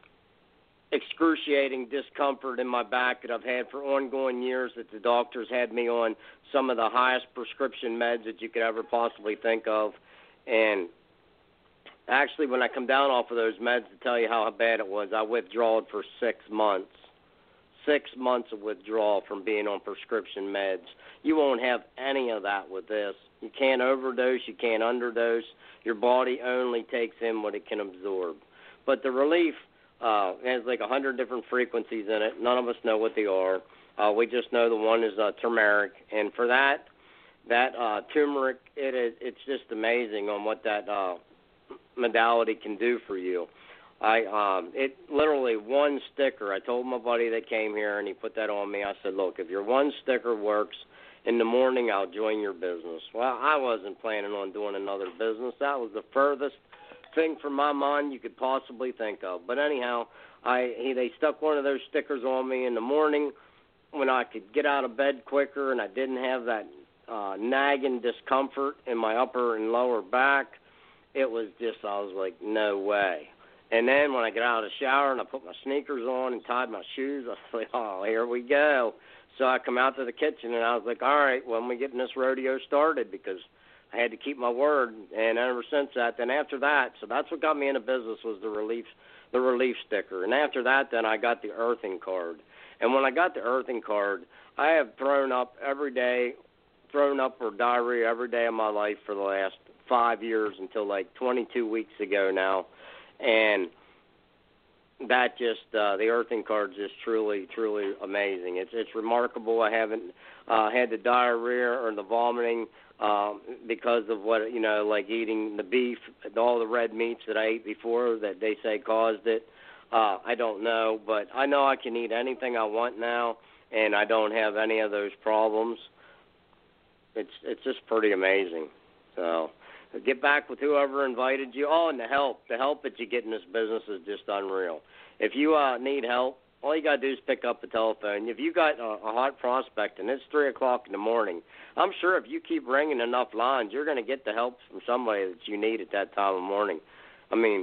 excruciating discomfort in my back that I've had for ongoing years, that the doctors had me on some of the highest prescription meds that you could ever possibly think of. And actually, when I come down off of those meds, to tell you how bad it was, I withdrawed for 6 months. 6 months of withdrawal from being on prescription meds. You won't have any of that with this. You can't overdose. You can't underdose. Your body only takes in what it can absorb. But the relief has like 100 different frequencies in it. None of us know what they are. We just know the one is turmeric. And for that turmeric, it's just amazing on what that modality can do for you. It literally one sticker. I told my buddy that came here and he put that on me. I said, look, if your one sticker works in the morning, I'll join your business. Well, I wasn't planning on doing another business. That was the furthest thing from my mind you could possibly think of. But anyhow, they stuck one of those stickers on me in the morning when I could get out of bed quicker and I didn't have that nagging discomfort in my upper and lower back. It was just, I was like, no way. And then when I got out of the shower and I put my sneakers on and tied my shoes, I was like, oh, here we go. So I come out to the kitchen and I was like, all right, when we getting this rodeo started, because I had to keep my word. And ever since that, then after that, so that's what got me into business was the relief sticker. And after that, then I got the earthing card. And when I got the earthing card, I have thrown up for diarrhea every day of my life for the last 5 years until like 22 weeks ago now. And that just, the earthing card is just truly, truly amazing. It's remarkable. I haven't had the diarrhea or the vomiting because of what, like eating the beef, all the red meats that I ate before that they say caused it. I don't know, but I know I can eat anything I want now, and I don't have any of those problems. It's just pretty amazing. So get back with whoever invited you. Oh, and the help that you get in this business is just unreal. If you need help, all you got to do is pick up the telephone. If you got a hot prospect and it's 3 o'clock in the morning, I'm sure if you keep ringing enough lines, you're going to get the help from somebody that you need at that time of morning. I mean,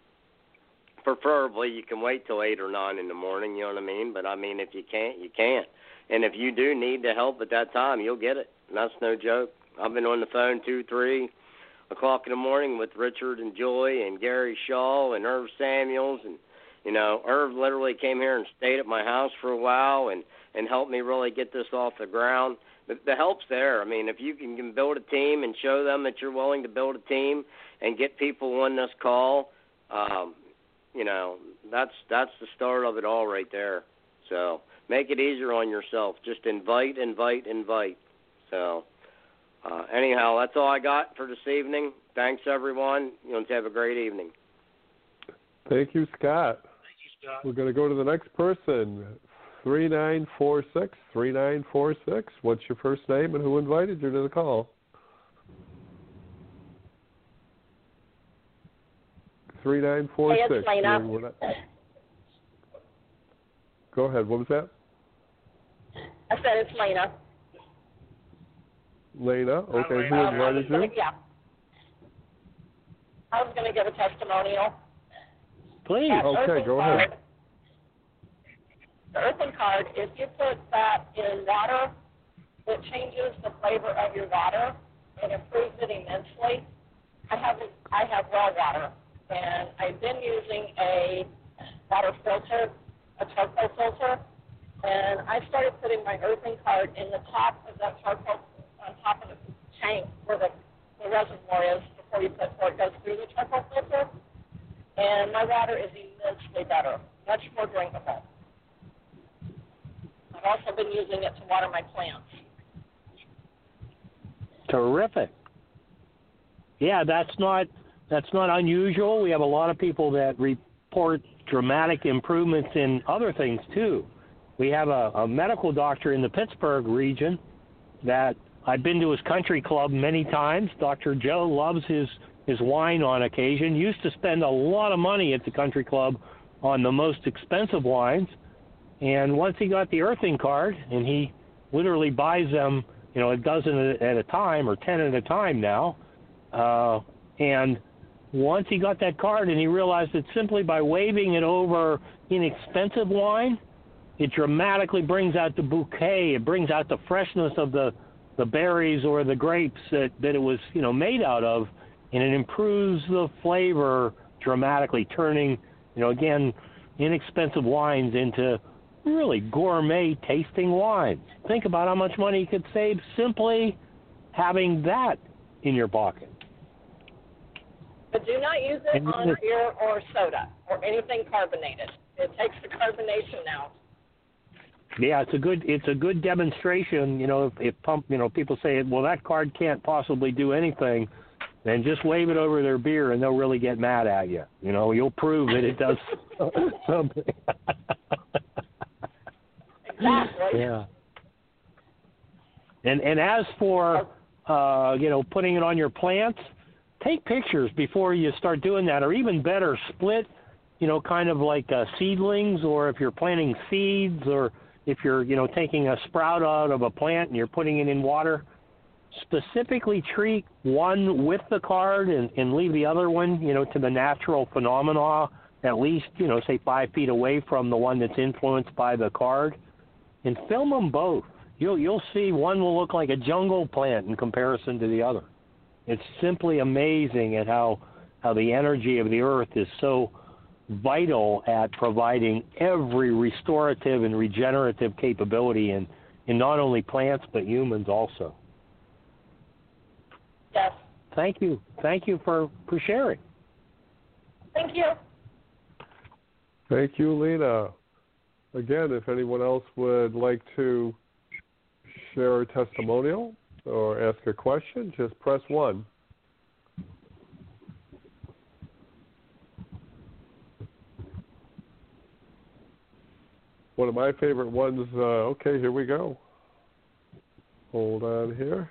preferably you can wait till 8 or 9 in the morning, you know what I mean? But, I mean, if you can't, you can't. And if you do need the help at that time, you'll get it. And that's no joke. I've been on the phone 2, 3 o'clock in the morning with Richard and Joy and Gary Shaw and Irv Samuels. And, Irv literally came here and stayed at my house for a while and helped me really get this off the ground. The help's there. I mean, if you can build a team and show them that you're willing to build a team and get people on this call, that's the start of it all right there. So make it easier on yourself. Just invite. So anyhow, that's all I got for this evening. Thanks, everyone. Have a great evening. Thank you, Scott. Thank you, Scott. We're going to go to the next person. 3946. What's your first name and who invited you to the call? 3946. Hey, it's Lena. Go ahead. What was that? I said it's Lena. Lena. Okay, who Lena. invited you? Yeah. I was going to give a testimonial. Please. Okay, go ahead. The earthen card, if you put that in water, it changes the flavor of your water. It improves it immensely. I have well water, and I've been using a water filter, a charcoal filter, and I started putting my earthen card in the top of that charcoal, on top of the tank where the reservoir is before it goes through the charcoal filter, and my water is immensely better, much more drinkable. I've also been using it to water my plants. Terrific. Yeah, that's not unusual. We have a lot of people that report dramatic improvements in other things too. We have a medical doctor in the Pittsburgh region that I've been to his country club many times. Dr. Joe loves his wine on occasion. Used to spend a lot of money at the country club on the most expensive wines. And once he got the earthing card, and he literally buys them, a dozen at a time or 10 at a time now. And once he got that card and he realized that simply by waving it over inexpensive wine, it dramatically brings out the bouquet. It brings out the freshness of the berries or the grapes that it was, made out of, and it improves the flavor dramatically, turning, again, inexpensive wines into really gourmet tasting wines. Think about how much money you could save simply having that in your pocket. But do not use it on beer or soda or anything carbonated. It takes the carbonation out. Yeah, it's a good demonstration. If people say, well, that card can't possibly do anything, then just wave it over their beer and they'll really get mad at you. You'll prove that it does something. Exactly. Yeah. And as for putting it on your plants, take pictures before you start doing that, or even better, split, kind of like seedlings, or if you're planting seeds, or if you're, taking a sprout out of a plant and you're putting it in water, specifically treat one with the card and leave the other one, to the natural phenomena, at least, say 5 feet away from the one that's influenced by the card, and film them both. You'll see one will look like a jungle plant in comparison to the other. It's simply amazing at how the energy of the earth is so vital at providing every restorative and regenerative capability in not only plants but humans also. Yes. Thank you. Thank you for sharing. Thank you. Thank you, Lena. Again, if anyone else would like to share a testimonial or ask a question, just press 1. One of my favorite ones, okay, here we go. Hold on here.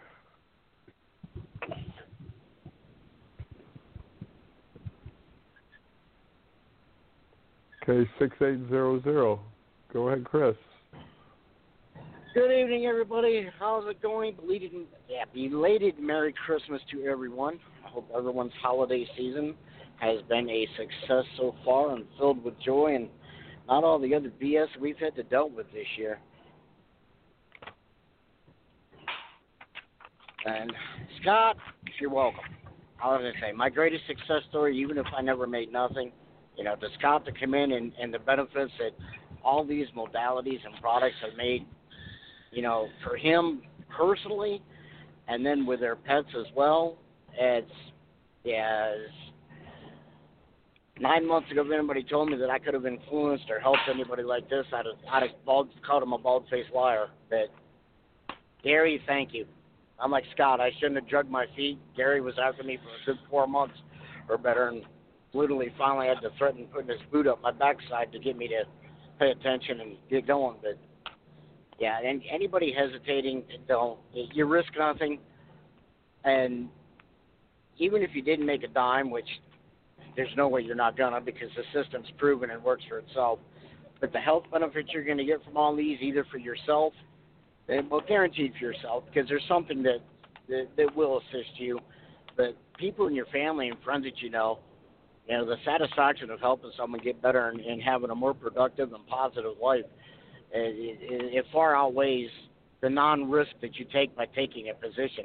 Okay, 6800. Go ahead, Chris. Good evening, everybody. How's it going? Belated Merry Christmas to everyone. I hope everyone's holiday season has been a success so far and filled with joy and not all the other BS we've had to deal with this year. And Scott, you're welcome. I was going to say, my greatest success story, even if I never made nothing, to Scott to come in and the benefits that all these modalities and products have made, for him personally, and then with their pets as well. It's 9 months ago, if anybody told me that I could have influenced or helped anybody like this, I'd have called him a bald-faced liar. But Gary, thank you. I'm like Scott. I shouldn't have drugged my feet. Gary was after me for a good 4 months or better, and literally finally had to threaten putting his boot up my backside to get me to pay attention and get going. But yeah, and anybody hesitating, don't. You risk nothing, and even if you didn't make a dime, which there's no way you're not gonna, because the system's proven and works for itself. But the health benefits you're gonna get from all these, either for yourself, well, guaranteed for yourself, because there's something that that will assist you. But people in your family and friends that you know, the satisfaction of helping someone get better and having a more productive and positive life, it far outweighs the non-risk that you take by taking a position.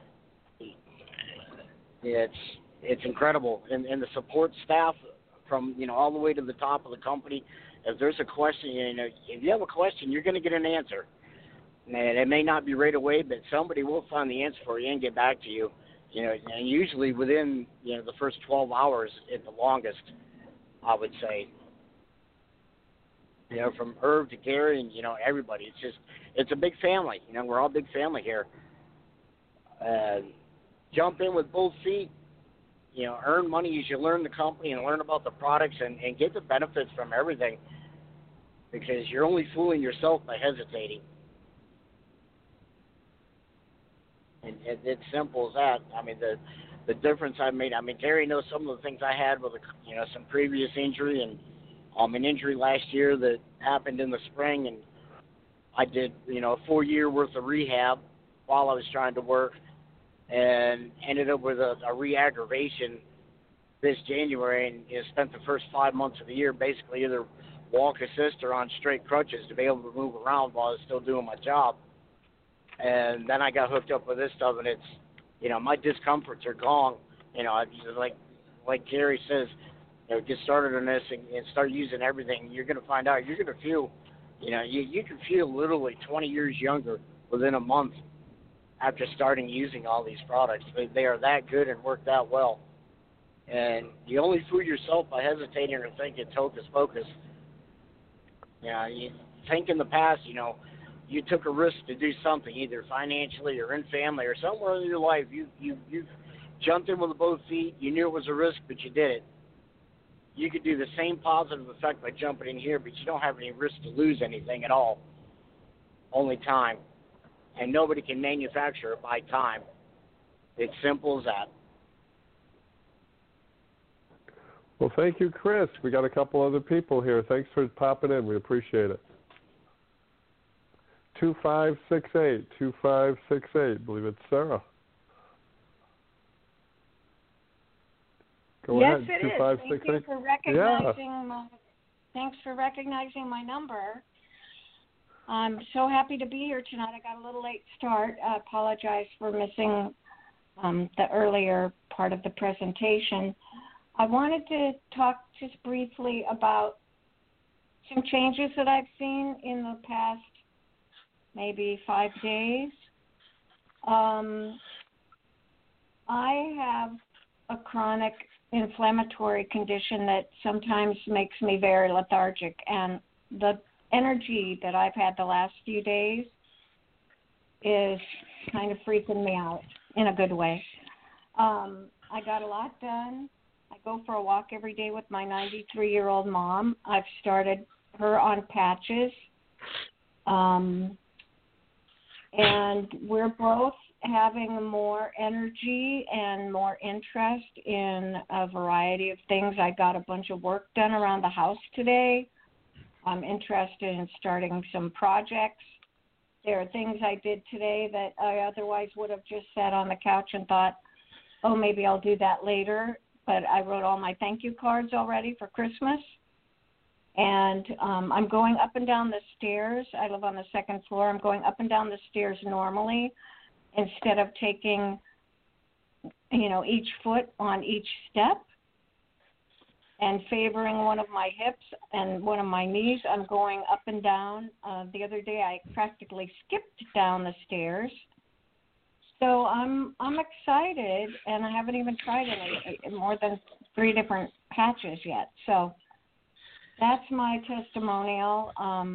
It's incredible. And the support staff from, all the way to the top of the company, if there's a question, if you have a question, you're going to get an answer. And it may not be right away, but somebody will find the answer for you and get back to you. And usually within, the first 12 hours at the longest, I would say. From Irv to Gary and, everybody. It's a big family. We're all a big family here. Jump in with both feet. Earn money as you learn the company and learn about the products and get the benefits from everything, because you're only fooling yourself by hesitating. And it's simple as that. I mean, the difference I made, Gary knows some of the things I had with, some previous injury and an injury last year that happened in the spring, and I did, a 4-year worth of rehab while I was trying to work, and ended up with a re-aggravation this January, and spent the first 5 months of the year basically either walk assist or on straight crutches to be able to move around while I was still doing my job. And then I got hooked up with this stuff, and it's, my discomforts are gone. Like Gary says, get started on this and start using everything. You're going to find out. You're going to feel, you can feel literally 20 years younger within a month after starting using all these products. They are that good and work that well. And you only fool yourself by hesitating or thinking it's hocus pocus. You think in the past, you took a risk to do something, either financially or in family or somewhere in your life. You've jumped in with both feet. You knew it was a risk, but you did it. You could do the same positive effect by jumping in here, but you don't have any risk to lose anything at all. Only time. And nobody can manufacture it by time. It's simple as that. Well, thank you, Chris. We got a couple other people here. Thanks for popping in. We appreciate it. 2568, 2568. I believe it's Sarah. Go yes, ahead. It is. Thank you for recognizing thanks for recognizing my number. I'm so happy to be here tonight. I got a little late start. I apologize for missing the earlier part of the presentation. I wanted to talk just briefly about some changes that I've seen in the past maybe 5 days. I have a chronic inflammatory condition that sometimes makes me very lethargic, and the energy that I've had the last few days is kind of freaking me out in a good way. I got a lot done. I go for a walk every day with my 93-year-old mom. I've started her on patches. And we're both having more energy and more interest in a variety of things. I got a bunch of work done around the house today. I'm interested in starting some projects. There are things I did today that I otherwise would have just sat on the couch and thought, oh, maybe I'll do that later. But I wrote all my thank you cards already for Christmas. And I'm going up and down the stairs. I live on the second floor. I'm going up and down the stairs normally instead of taking, each foot on each step and favoring one of my hips and one of my knees. I'm going up and down. The other day I practically skipped down the stairs. So I'm excited, and I haven't even tried any more than 3 different patches yet. So that's my testimonial.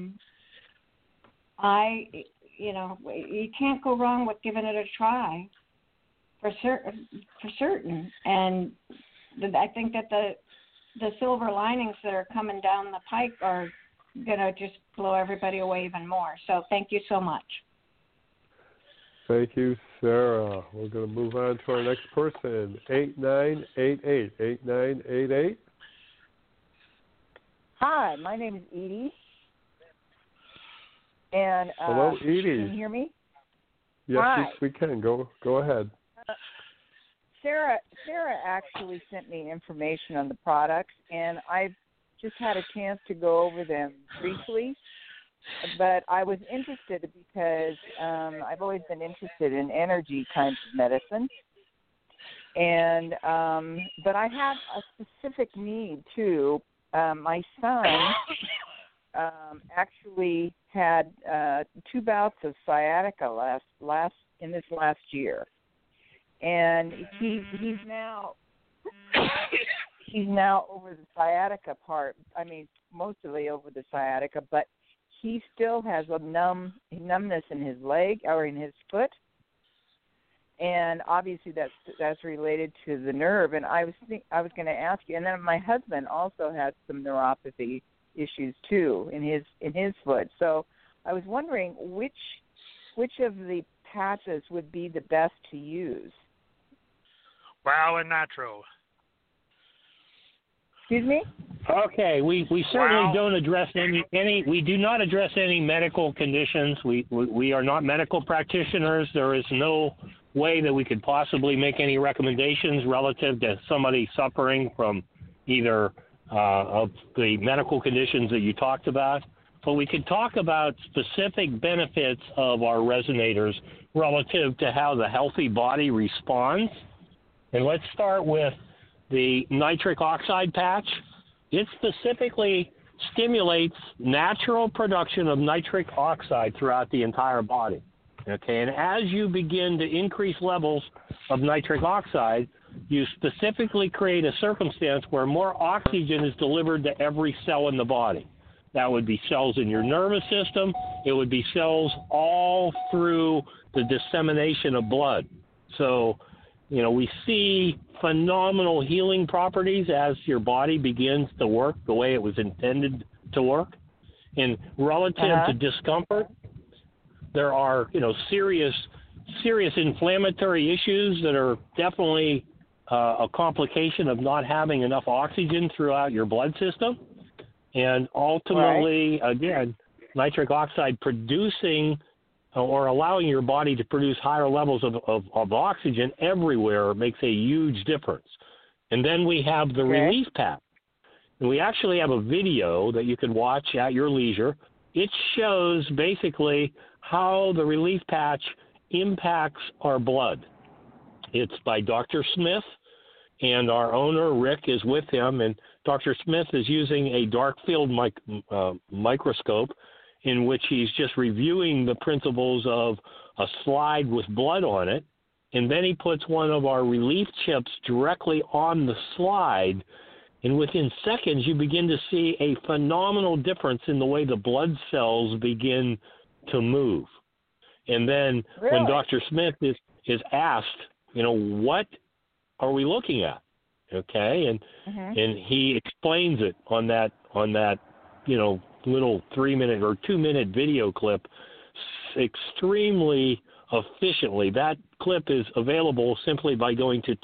You can't go wrong with giving it a try, for certain. And I think that the silver linings that are coming down the pike are going to just blow everybody away even more. So thank you so much. Thank you, Sarah. We're going to move on to our next person, 8988. 8988. Hi, my name is Edie. And hello, Edie. Can you hear me? Yes, Hi. yes, we can. Go ahead. Sarah actually sent me information on the products, and I've just had a chance to go over them briefly. But I was interested because I've always been interested in energy kinds of medicine. And but I have a specific need too. My son actually had 2 bouts of sciatica in this last year, and he's now over the sciatica part. I mean, mostly over the sciatica, but he still has a numbness in his leg or in his foot. And obviously that's related to the nerve. And I was going to ask you. And then my husband also has some neuropathy issues too in his foot. So I was wondering which of the patches would be the best to use. Wow and Nitro. Excuse me? Okay, we certainly Wow. don't address any. We do not address any medical conditions. We are not medical practitioners. There is no way that we could possibly make any recommendations relative to somebody suffering from either of the medical conditions that you talked about. But we could talk about specific benefits of our resonators relative to how the healthy body responds. And let's start with the nitric oxide patch. It specifically stimulates natural production of nitric oxide throughout the entire body. Okay, and as you begin to increase levels of nitric oxide, you specifically create a circumstance where more oxygen is delivered to every cell in the body. That would be cells in your nervous system. It would be cells all through the dissemination of blood. So, we see phenomenal healing properties as your body begins to work the way it was intended to work. And relative to discomfort, there are, serious inflammatory issues that are definitely a complication of not having enough oxygen throughout your blood system. And ultimately, again, nitric oxide producing or allowing your body to produce higher levels of oxygen everywhere makes a huge difference. And then we have the release patch. And we actually have a video that you can watch at your leisure. It shows basically how the relief patch impacts our blood. It's by Dr. Smith, and our owner, Rick, is with him. And Dr. Smith is using a dark field microscope in which he's just reviewing the principles of a slide with blood on it. And then he puts one of our relief chips directly on the slide. And within seconds, you begin to see a phenomenal difference in the way the blood cells begin to move. And then when Dr. Smith is asked, what are we looking at? Okay, and he explains it on that little 3-minute or 2-minute video clip extremely efficiently. That clip is available simply by going to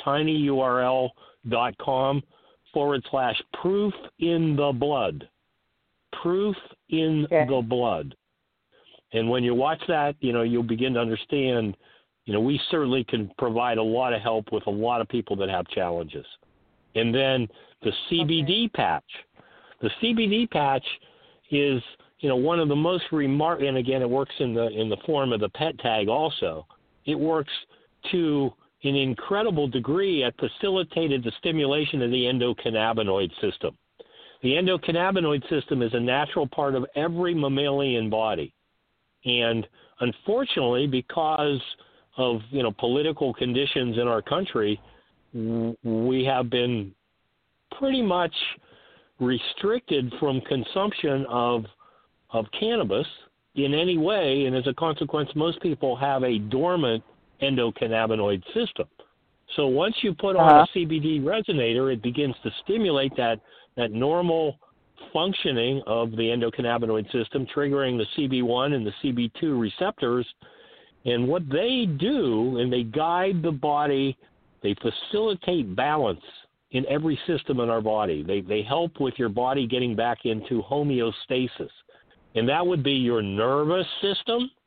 tinyurl.com/proof in the blood. Proof in the blood. And when you watch that, you'll begin to understand, we certainly can provide a lot of help with a lot of people that have challenges. And then the CBD patch. The CBD patch is, one of the most remarkable, and again, it works in the form of the PET tag also. It works to an incredible degree at facilitated the stimulation of the endocannabinoid system. The endocannabinoid system is a natural part of every mammalian body. And unfortunately, because of, political conditions in our country, we have been pretty much restricted from consumption of cannabis in any way, and as a consequence, most people have a dormant endocannabinoid system. So once you put on a CBD resonator, it begins to stimulate that normal functioning of the endocannabinoid system, triggering the CB1 and the CB2 receptors. And what they do, and they guide the body, they facilitate balance in every system in our body. They help with your body getting back into homeostasis. And that would be your nervous system,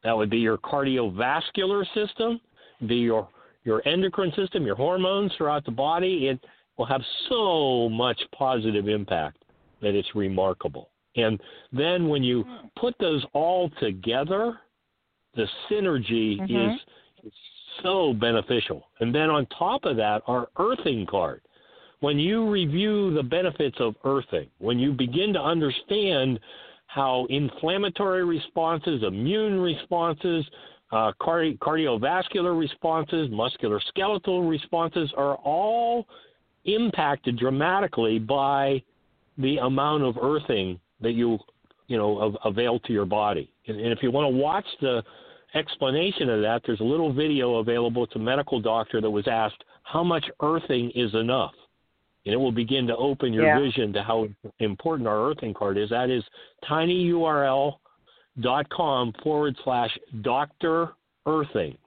That would be your cardiovascular system, be your endocrine system, your hormones throughout the body. It will have so much positive impact that it's remarkable. And then when you put those all together, the synergy is so beneficial. And then on top of that, our earthing card. When you review the benefits of earthing, when you begin to understand how inflammatory responses, immune responses, cardiovascular responses, musculoskeletal responses are all impacted dramatically by the amount of earthing that you avail to your body. And if you want to watch the explanation of that, there's a little video available. It's a medical doctor that was asked, how much earthing is enough? And it will begin to open your vision to how important our earthing card is. That is tinyurl.com/Dr. Earthing,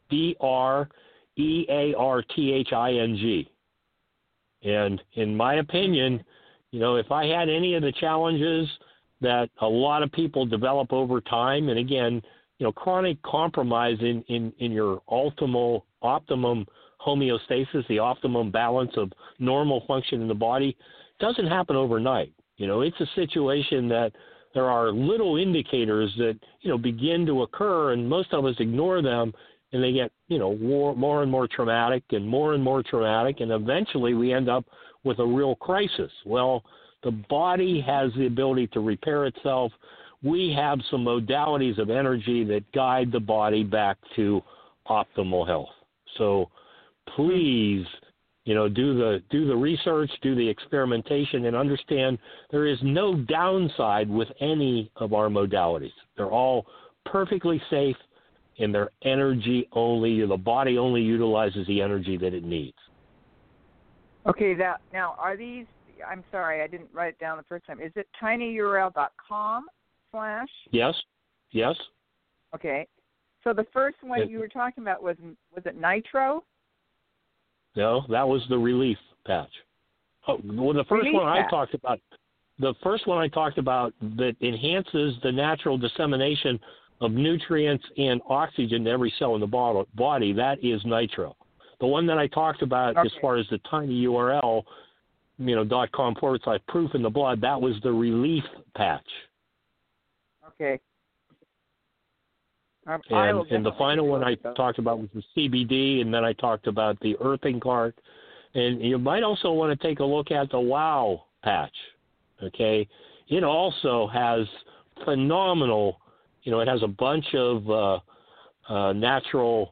DREARTHING. And in my opinion, if I had any of the challenges that a lot of people develop over time, and again, chronic compromise in your optimum homeostasis, the optimum balance of normal function in the body, doesn't happen overnight. It's a situation that there are little indicators that, begin to occur, and most of us ignore them, and they get, more and more traumatic, and eventually we end up with a real crisis. Well, the body has the ability to repair itself. We have some modalities of energy that guide the body back to optimal health. So please, do the research, do the experimentation, and understand there is no downside with any of our modalities. They're all perfectly safe, and they're energy only. The body only utilizes the energy that it needs. Okay, now are these? I'm sorry, I didn't write it down the first time. Is it tinyurl.com/? Yes. Okay. So the first one you were talking about was it Nitro? No, that was the relief patch. Oh, well, the first one I talked about that enhances the natural dissemination of nutrients and oxygen to every cell in the body, that is Nitro. The one that I talked about as far as the tinyurl, .com/proof in the blood, that was the relief patch. Okay. And the final one I talked about was the CBD, and then I talked about the earthing card. And you might also want to take a look at the WOW patch, okay? It also has phenomenal, it has a bunch of natural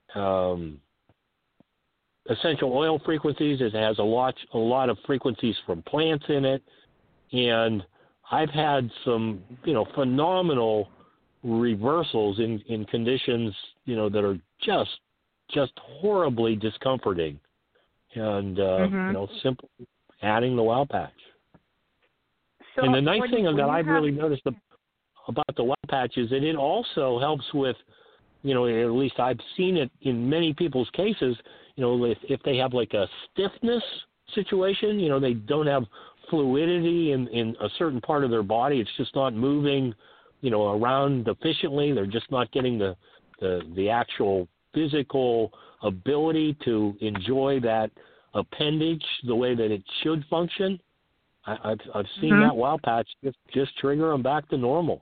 essential oil frequencies. It has a lot of frequencies from plants in it. And I've had some, phenomenal reversals in conditions, that are just horribly discomforting, and simply adding the WOW patch. So and the nice thing that I've really noticed about the WOW patch is that it also helps with, at least I've seen it in many people's cases, if they have like a stiffness situation, they don't have fluidity in a certain part of their body. It's just not moving, around efficiently. They're just not getting the actual physical ability to enjoy that appendage the way that it should function. I've seen that WOW patch just trigger them back to normal.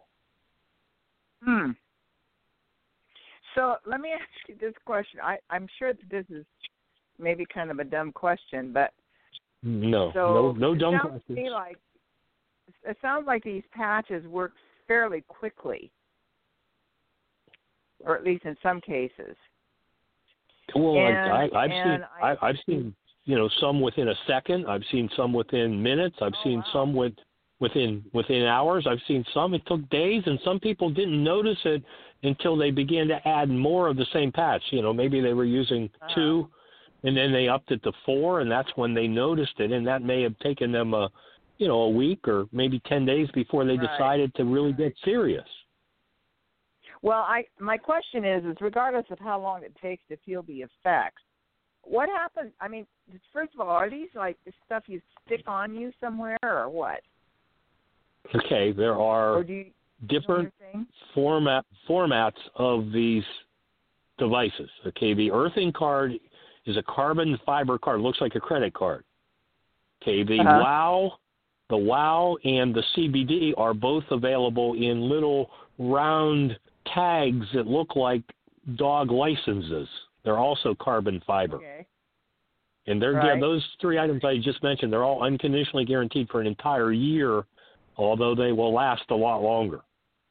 So let me ask you this question. I'm sure that this is maybe kind of a dumb question, but no dumb questions. It sounds like these patches work fairly quickly, or at least in some cases. Well, I've seen some within a second. I've seen some within minutes. I've seen some within hours. I've seen some it took days, and some people didn't notice it until they began to add more of the same patch. Maybe they were using 2, and then they upped it to 4, and that's when they noticed it. And that may have taken them a week or maybe 10 days before they decided to really get serious. Well, my question is regardless of how long it takes to feel the effects, what happens? I mean, first of all, are these like the stuff you stick on you somewhere or what? Okay, there are. Or do you different formats of these devices. Okay, the Earthing card is a carbon fiber card. It looks like a credit card. Okay, the WOW and the CBD are both available in little round tags that look like dog licenses. They're also carbon fiber. Okay. And those three items I just mentioned, they're all unconditionally guaranteed for an entire year, although they will last a lot longer.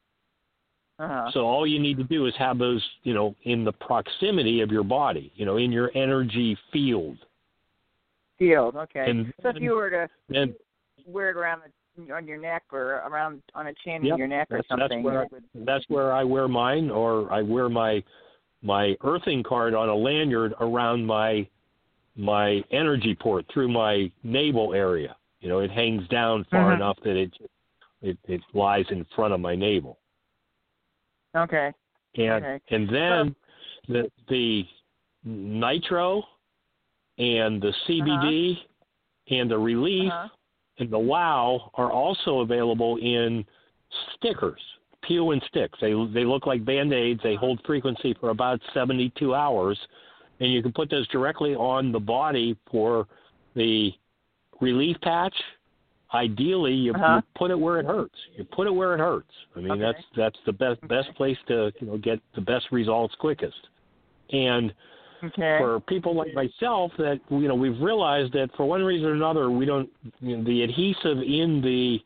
So all you need to do is have those, in the proximity of your body, in your energy field. Okay. And, so if you were to wear it around on your neck or around on a chain in your neck or something. That's where I wear mine, or I wear my Earthing card on a lanyard around my energy port through my navel area. It hangs down far enough that it lies in front of my navel. Okay. And then the nitro and the CBD and the relief and the WOW are also available in stickers, peel and sticks. They look like Band-Aids. They hold frequency for about 72 hours, and you can put those directly on the body for the relief patch. Ideally, you put it where it hurts. You put it where it hurts. I mean, that's the best place to get the best results quickest. And for people like myself, that we've realized that for one reason or another, we don't the adhesive in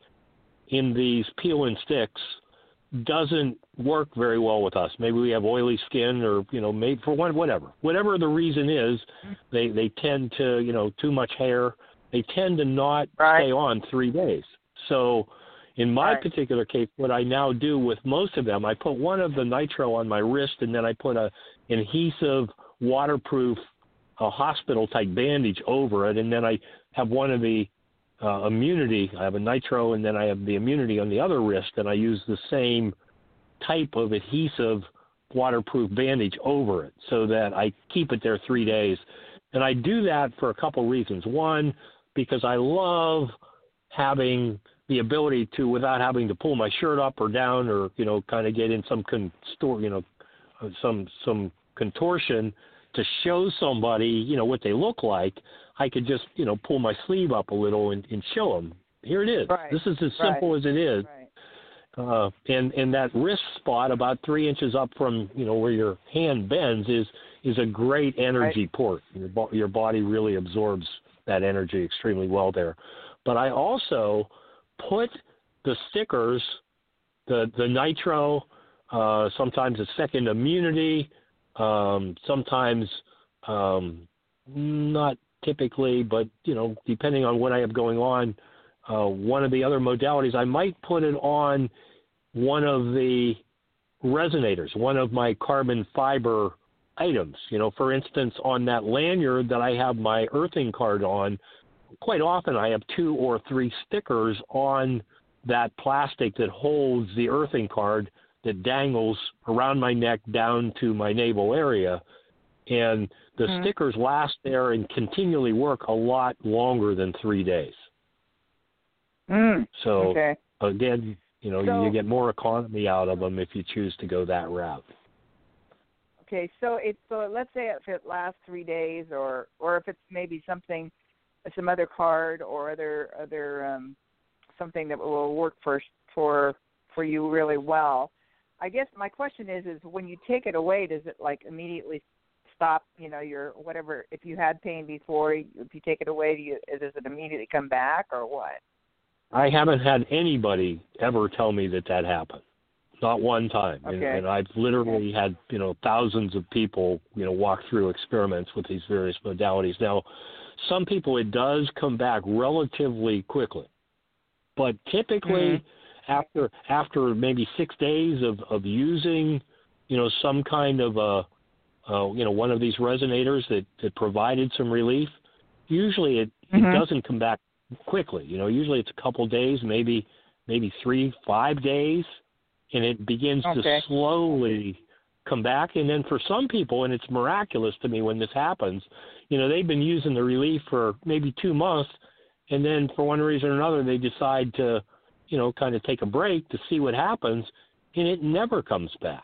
these peel and sticks doesn't work very well with us. Maybe we have oily skin, or maybe for whatever the reason is, they tend to too much hair. They tend to not stay on 3 days. So in my particular case, what I now do with most of them, I put one of the nitro on my wrist, and then I put an adhesive, waterproof, hospital-type bandage over it, and then I have one of the immunity. I have a nitro, and then I have the immunity on the other wrist, and I use the same type of adhesive, waterproof bandage over it so that I keep it there 3 days. And I do that for a couple reasons. One, because I love having the ability to, without having to pull my shirt up or down, or kind of get in some some contortion to show somebody what they look like. I could just pull my sleeve up a little and show them. Here it is. This is as simple as it is. And that wrist spot about 3 inches up from where your hand bends is a great energy port. Your body really absorbs that energy extremely well there. But I also put the stickers, the nitro, sometimes a second immunity, sometimes not typically, but depending on what I have going on, one of the other modalities, I might put it on one of the resonators, one of my carbon fiber items. For instance, on that lanyard that I have my Earthing card on, quite often I have 2 or 3 stickers on that plastic that holds the Earthing card that dangles around my neck down to my navel area. And the stickers last there and continually work a lot longer than 3 days. So, again, you get more economy out of them if you choose to go that route. Okay, so let's say if it lasts 3 days, or if it's maybe some other card or other something that will work for you really well. I guess my question is when you take it away, does it immediately stop? Your whatever. If you had pain before, if you take it away, does it immediately come back, or what? I haven't had anybody ever tell me that happened. Not one time. And I've literally had, thousands of people, walk through experiments with these various modalities. Now, some people, it does come back relatively quickly. But typically, after maybe 6 days of using, some kind of one of these resonators that provided some relief, usually it doesn't come back quickly. Usually it's a couple days, maybe 3-5 days, and it begins to slowly come back. And then for some people, and it's miraculous to me when this happens, they've been using the relief for maybe 2 months, and then for one reason or another, they decide to, kind of take a break to see what happens, and it never comes back.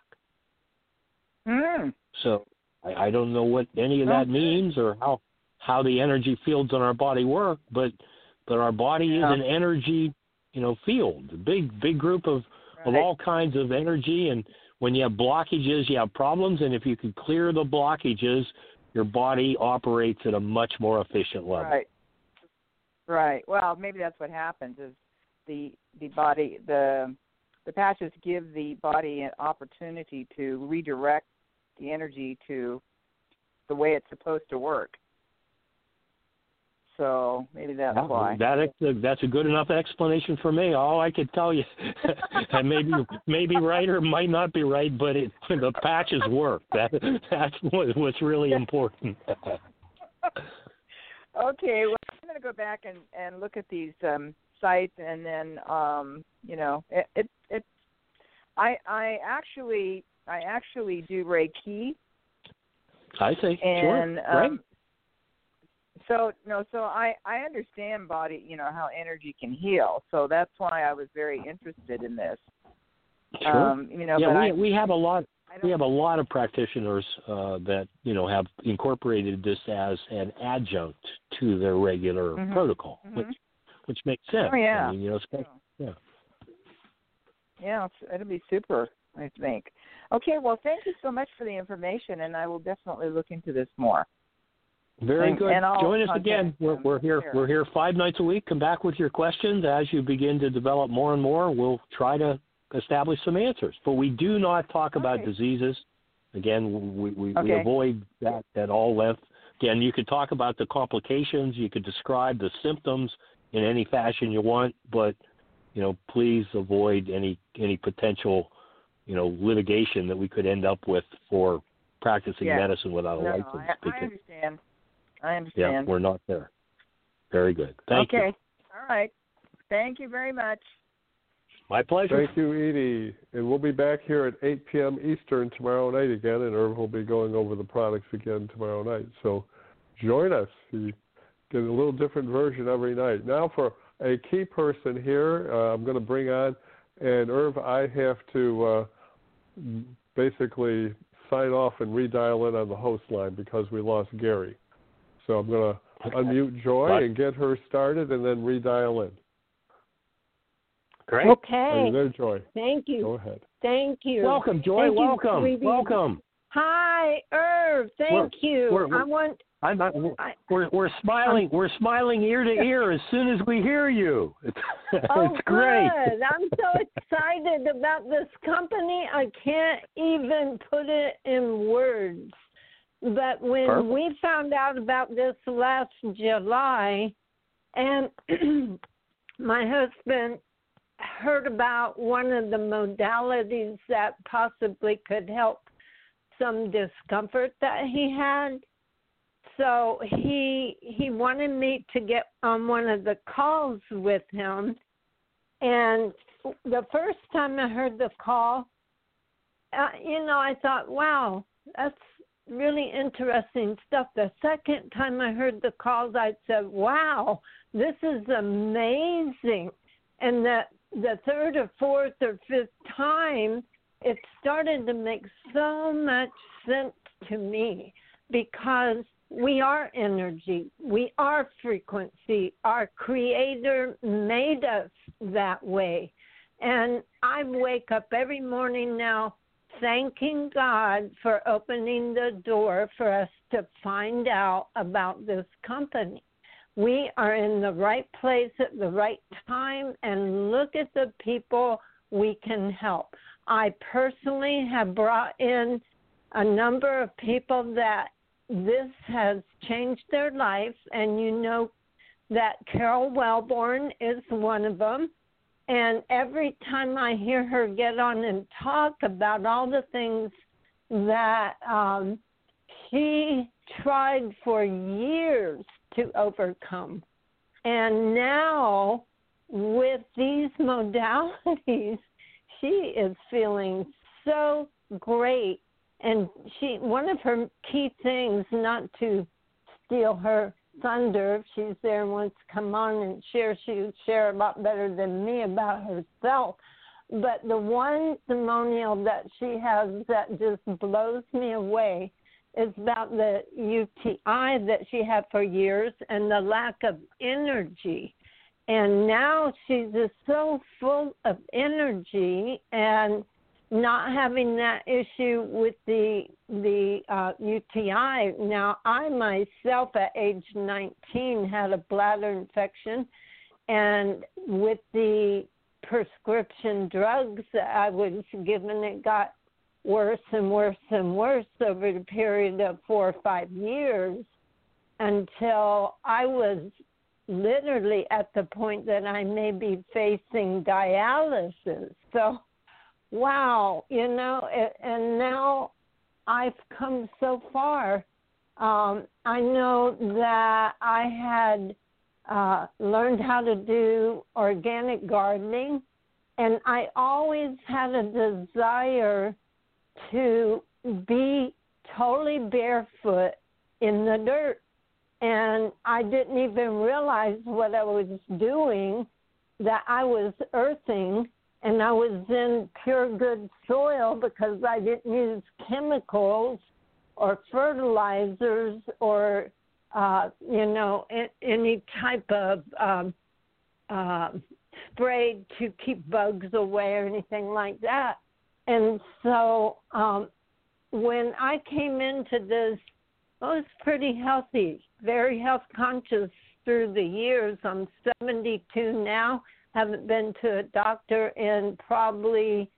So I don't know what any of that means or how the energy fields on our body work, but our body is an energy, field, a big group of all kinds of energy. And when you have blockages, you have problems. And if you can clear the blockages, your body operates at a much more efficient level. Right. Well, maybe that's what happens is the body, the patches give the body an opportunity to redirect the energy to the way it's supposed to work. So maybe that's why. That's a good enough explanation for me. All I could tell you, maybe right or might not be right, but the patches work. That's what's really important. Okay, well, I'm going to go back and look at these sites, and then I actually do Reiki. I see. And, sure. Right. So I understand body, how energy can heal. So that's why I was very interested in this. Sure. We have a lot. We have a lot of practitioners that have incorporated this as an adjunct to their regular protocol, which makes sense. Oh yeah. I mean, Yeah, it'll be super, I think. Okay, well, thank you so much for the information, and I will definitely look into this more. Very good. And join us again. We're here. We're here 5 nights a week. Come back with your questions. As you begin to develop more and more, we'll try to establish some answers. But we do not talk about diseases. Again, we avoid that at all length. Again, you could talk about the complications. You could describe the symptoms in any fashion you want, but please avoid any potential litigation that we could end up with for practicing medicine without a license. I understand. Yeah, we're not there. Very good. Thank you. Okay. All right. Thank you very much. My pleasure. Thank you, Edie. And we'll be back here at 8 p.m. Eastern tomorrow night again, and Irv will be going over the products again tomorrow night. So join us. You get a little different version every night. Now for a key person here, I'm going to bring on, and Irv, I have to basically sign off and redial in on the host line because we lost Gary. So I'm going to unmute Joy and get her started and then redial in. Great. Okay. Are you there, Joy? Thank you. Go ahead. Thank you. Welcome, Joy. Thank welcome. You, welcome. Hi, Irv. Thank you. We're smiling. We're smiling ear to ear as soon as we hear you. It's great. Good. I'm so excited about this company. I can't even put it in words. But when we found out about this last July, and my husband heard about one of the modalities that possibly could help some discomfort that he had. So he wanted me to get on one of the calls with him. And the first time I heard the call, I thought, wow, that's really interesting stuff. The second time I heard the calls, I said, wow, this is amazing. And the third or fourth or fifth time, it started to make so much sense to me because we are energy. We are frequency. Our Creator made us that way. And I wake up every morning now thanking God for opening the door for us to find out about this company. We are in the right place at the right time, and look at the people we can help. I personally have brought in a number of people that this has changed their life, and you know that Carol Wellborn is one of them. And every time I hear her get on and talk about all the things that she tried for years to overcome, and now with these modalities, she is feeling so great. And one of her key things, not to steal her Thunder. If she's there and wants to come on and share, she'll share a lot better than me about herself. But the one testimonial that she has that just blows me away is about the UTI that she had for years and the lack of energy. And now she's just so full of energy and not having that issue with the UTI. Now, I myself at age 19 had a bladder infection, and with the prescription drugs that I was given, it got worse and worse and worse over the period of 4 or 5 years until I was literally at the point that I may be facing dialysis. So, wow, you know, and now I've come so far. I know that I had learned how to do organic gardening, and I always had a desire to be totally barefoot in the dirt. And I didn't even realize what I was doing, that I was earthing, and I was in pure good soil because I didn't use chemicals or fertilizers or, any type of spray to keep bugs away or anything like that. And so when I came into this, I was pretty healthy, very health conscious through the years. I'm 72 now. Haven't been to a doctor in probably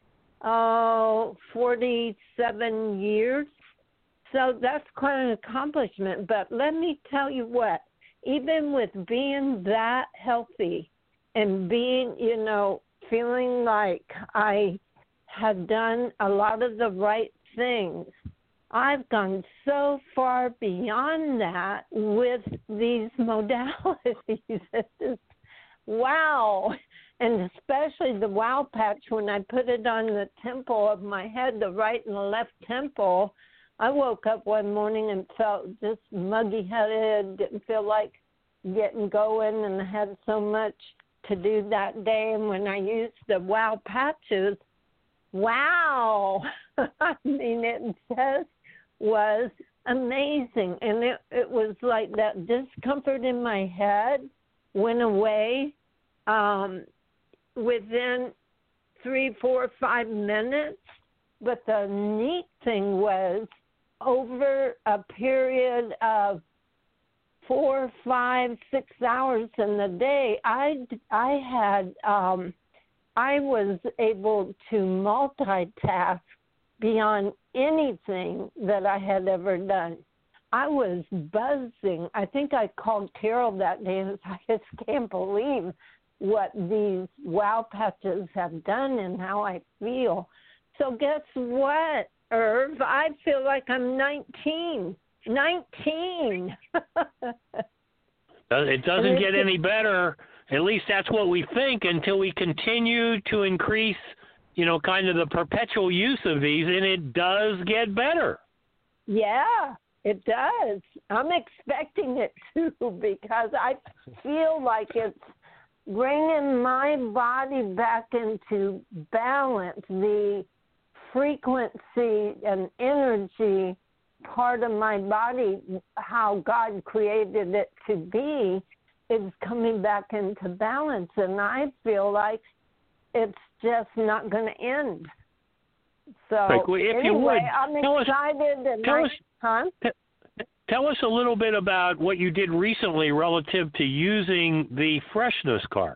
47 years. So that's quite an accomplishment. But let me tell you what, even with being that healthy and being, feeling like I had done a lot of the right things, I've gone so far beyond that with these modalities. It's just, wow. And especially the Wow Patch, when I put it on the temple of my head, the right and the left temple, I woke up one morning and felt just muggy-headed, didn't feel like getting going, and I had so much to do that day. And when I used the Wow Patches, wow. I mean, it just was amazing. And it was like that discomfort in my head went away within 3, 4, 5 minutes. But the neat thing was, over a period of 4, 5, 6 hours in the day, I was able to multitask beyond anything that I had ever done. I was buzzing. I think I called Carol that day and I just can't believe what these Wow Patches have done and how I feel. So guess what, Irv? I feel like I'm 19. 19. It doesn't get any better. At least that's what we think, until we continue to increase, kind of the perpetual use of these, and it does get better. Yeah, it does. I'm expecting it to, because I feel like it's bringing my body back into balance. The frequency and energy part of my body, how God created it to be, is coming back into balance, and I feel like it's just not going to end. So I'm excited. Tell us a little bit about what you did recently relative to using the freshness cart.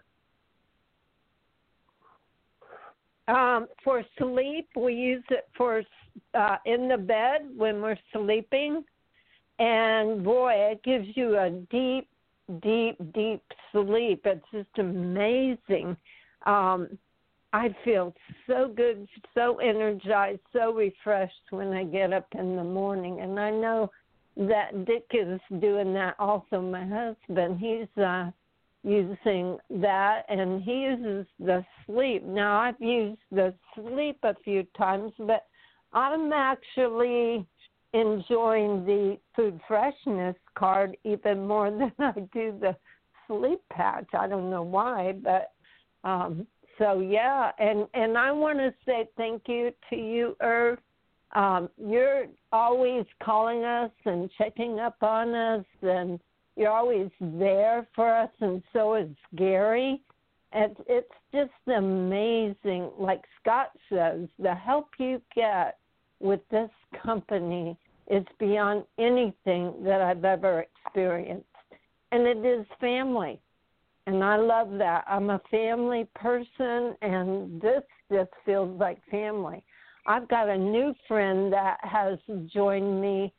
For sleep, we use it for in the bed when we're sleeping, and boy, it gives you a deep, deep, deep sleep. It's just amazing. I feel so good, so energized, so refreshed when I get up in the morning. And I know that Dick is doing that also, my husband. He's using that, and he uses the sleep. Now, I've used the sleep a few times, but I'm actually enjoying the food freshness card even more than I do the sleep patch. I don't know why, but so yeah. And I want to say thank you to you, Irv. You're always calling us and checking up on us, and you're always there for us, and so is Gary. And it's just amazing. Like Scott says, the help you get with this company is beyond anything that I've ever experienced. And it is family. And I love that. I'm a family person, and this just feels like family. I've got a new friend that has joined me,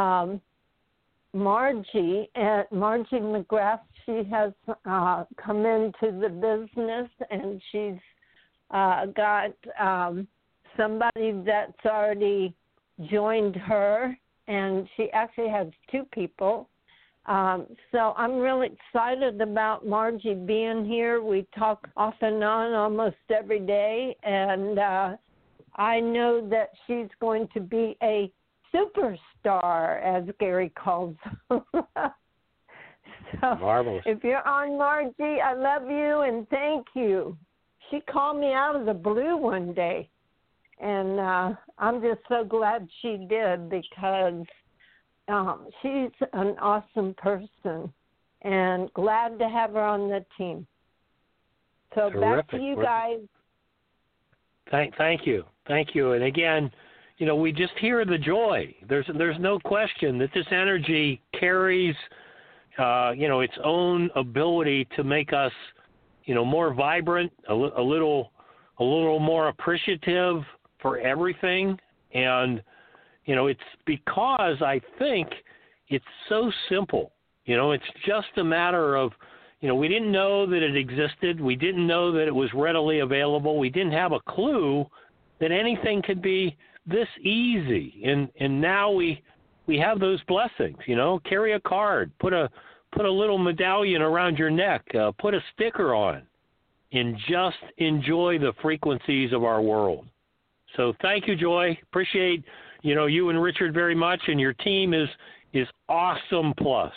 Margie McGrath. She has come into the business, and she's got somebody that's already joined her, and she actually has 2 people. So I'm really excited about Margie being here. We talk off and on almost every day, and I know that she's going to be a superstar, as Gary calls her. So marvelous. If you're on, Margie, I love you and thank you. She called me out of the blue one day, and I'm just so glad she did, because she's an awesome person, and glad to have her on the team. So Terrific. Back to you guys. Thank you. And again, we just hear the joy. There's no question that this energy carries, its own ability to make us, more vibrant, a little more appreciative for everything. And, it's because I think it's so simple. It's just a matter of, we didn't know that it existed. We didn't know that it was readily available. We didn't have a clue that anything could be this easy. And now we have those blessings, carry a card, put a little medallion around your neck, put a sticker on, and just enjoy the frequencies of our world. So thank you, Joy. Appreciate, you and Richard very much, and your team is awesome plus.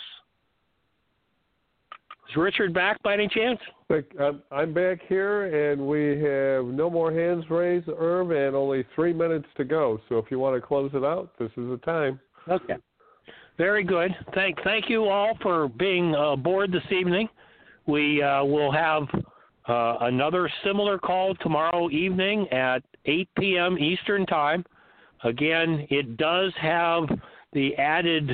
Is Richard back by any chance? I'm back here, and we have no more hands raised, Irv, and only 3 minutes to go. So if you want to close it out, this is the time. Okay. Very good. Thank you all for being aboard this evening. We will have another similar call tomorrow evening at 8 p.m. Eastern Time. Again, it does have the added,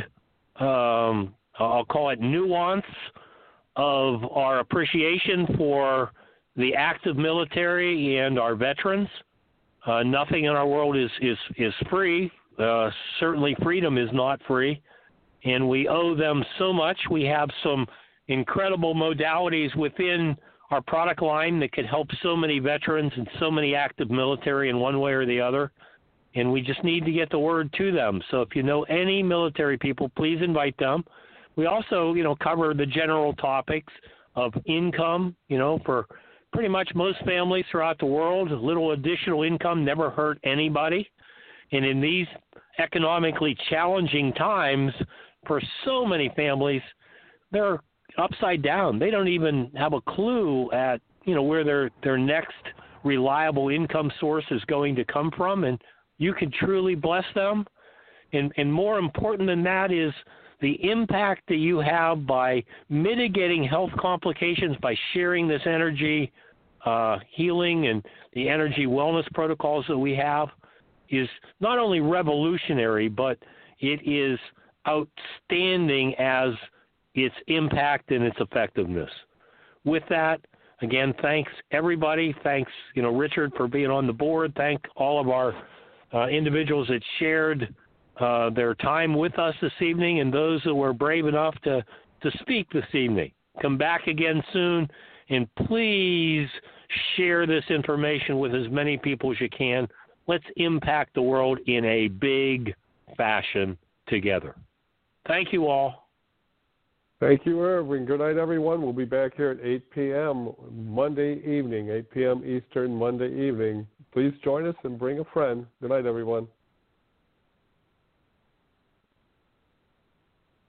I'll call it nuance, of our appreciation for the active military and our veterans. Nothing in our world is free. Certainly freedom is not free. And we owe them so much. We have some incredible modalities within our product line that could help so many veterans and so many active military in one way or the other. And we just need to get the word to them. So if you know any military people, please invite them. We also, cover the general topics of income, for pretty much most families throughout the world. A little additional income never hurt anybody. And in these economically challenging times, for so many families, they're upside down. They don't even have a clue at, where their next reliable income source is going to come from. And you can truly bless them. And more important than that is the impact that you have by mitigating health complications, by sharing this energy healing and the energy wellness protocols that we have is not only revolutionary, but it is outstanding as its impact and its effectiveness. With that, again, thanks everybody. Thanks, Richard, for being on the board. Thank all of our individuals that shared their time with us this evening, and those that were brave enough to speak this evening. Come back again soon, and please share this information with as many people as you can. Let's impact the world in a big fashion together. Thank you all. Thank you, Irving. Good night, everyone. We'll be back here at 8 p.m. Monday evening, 8 p.m. Eastern, Monday evening. Please join us and bring a friend. Good night, everyone.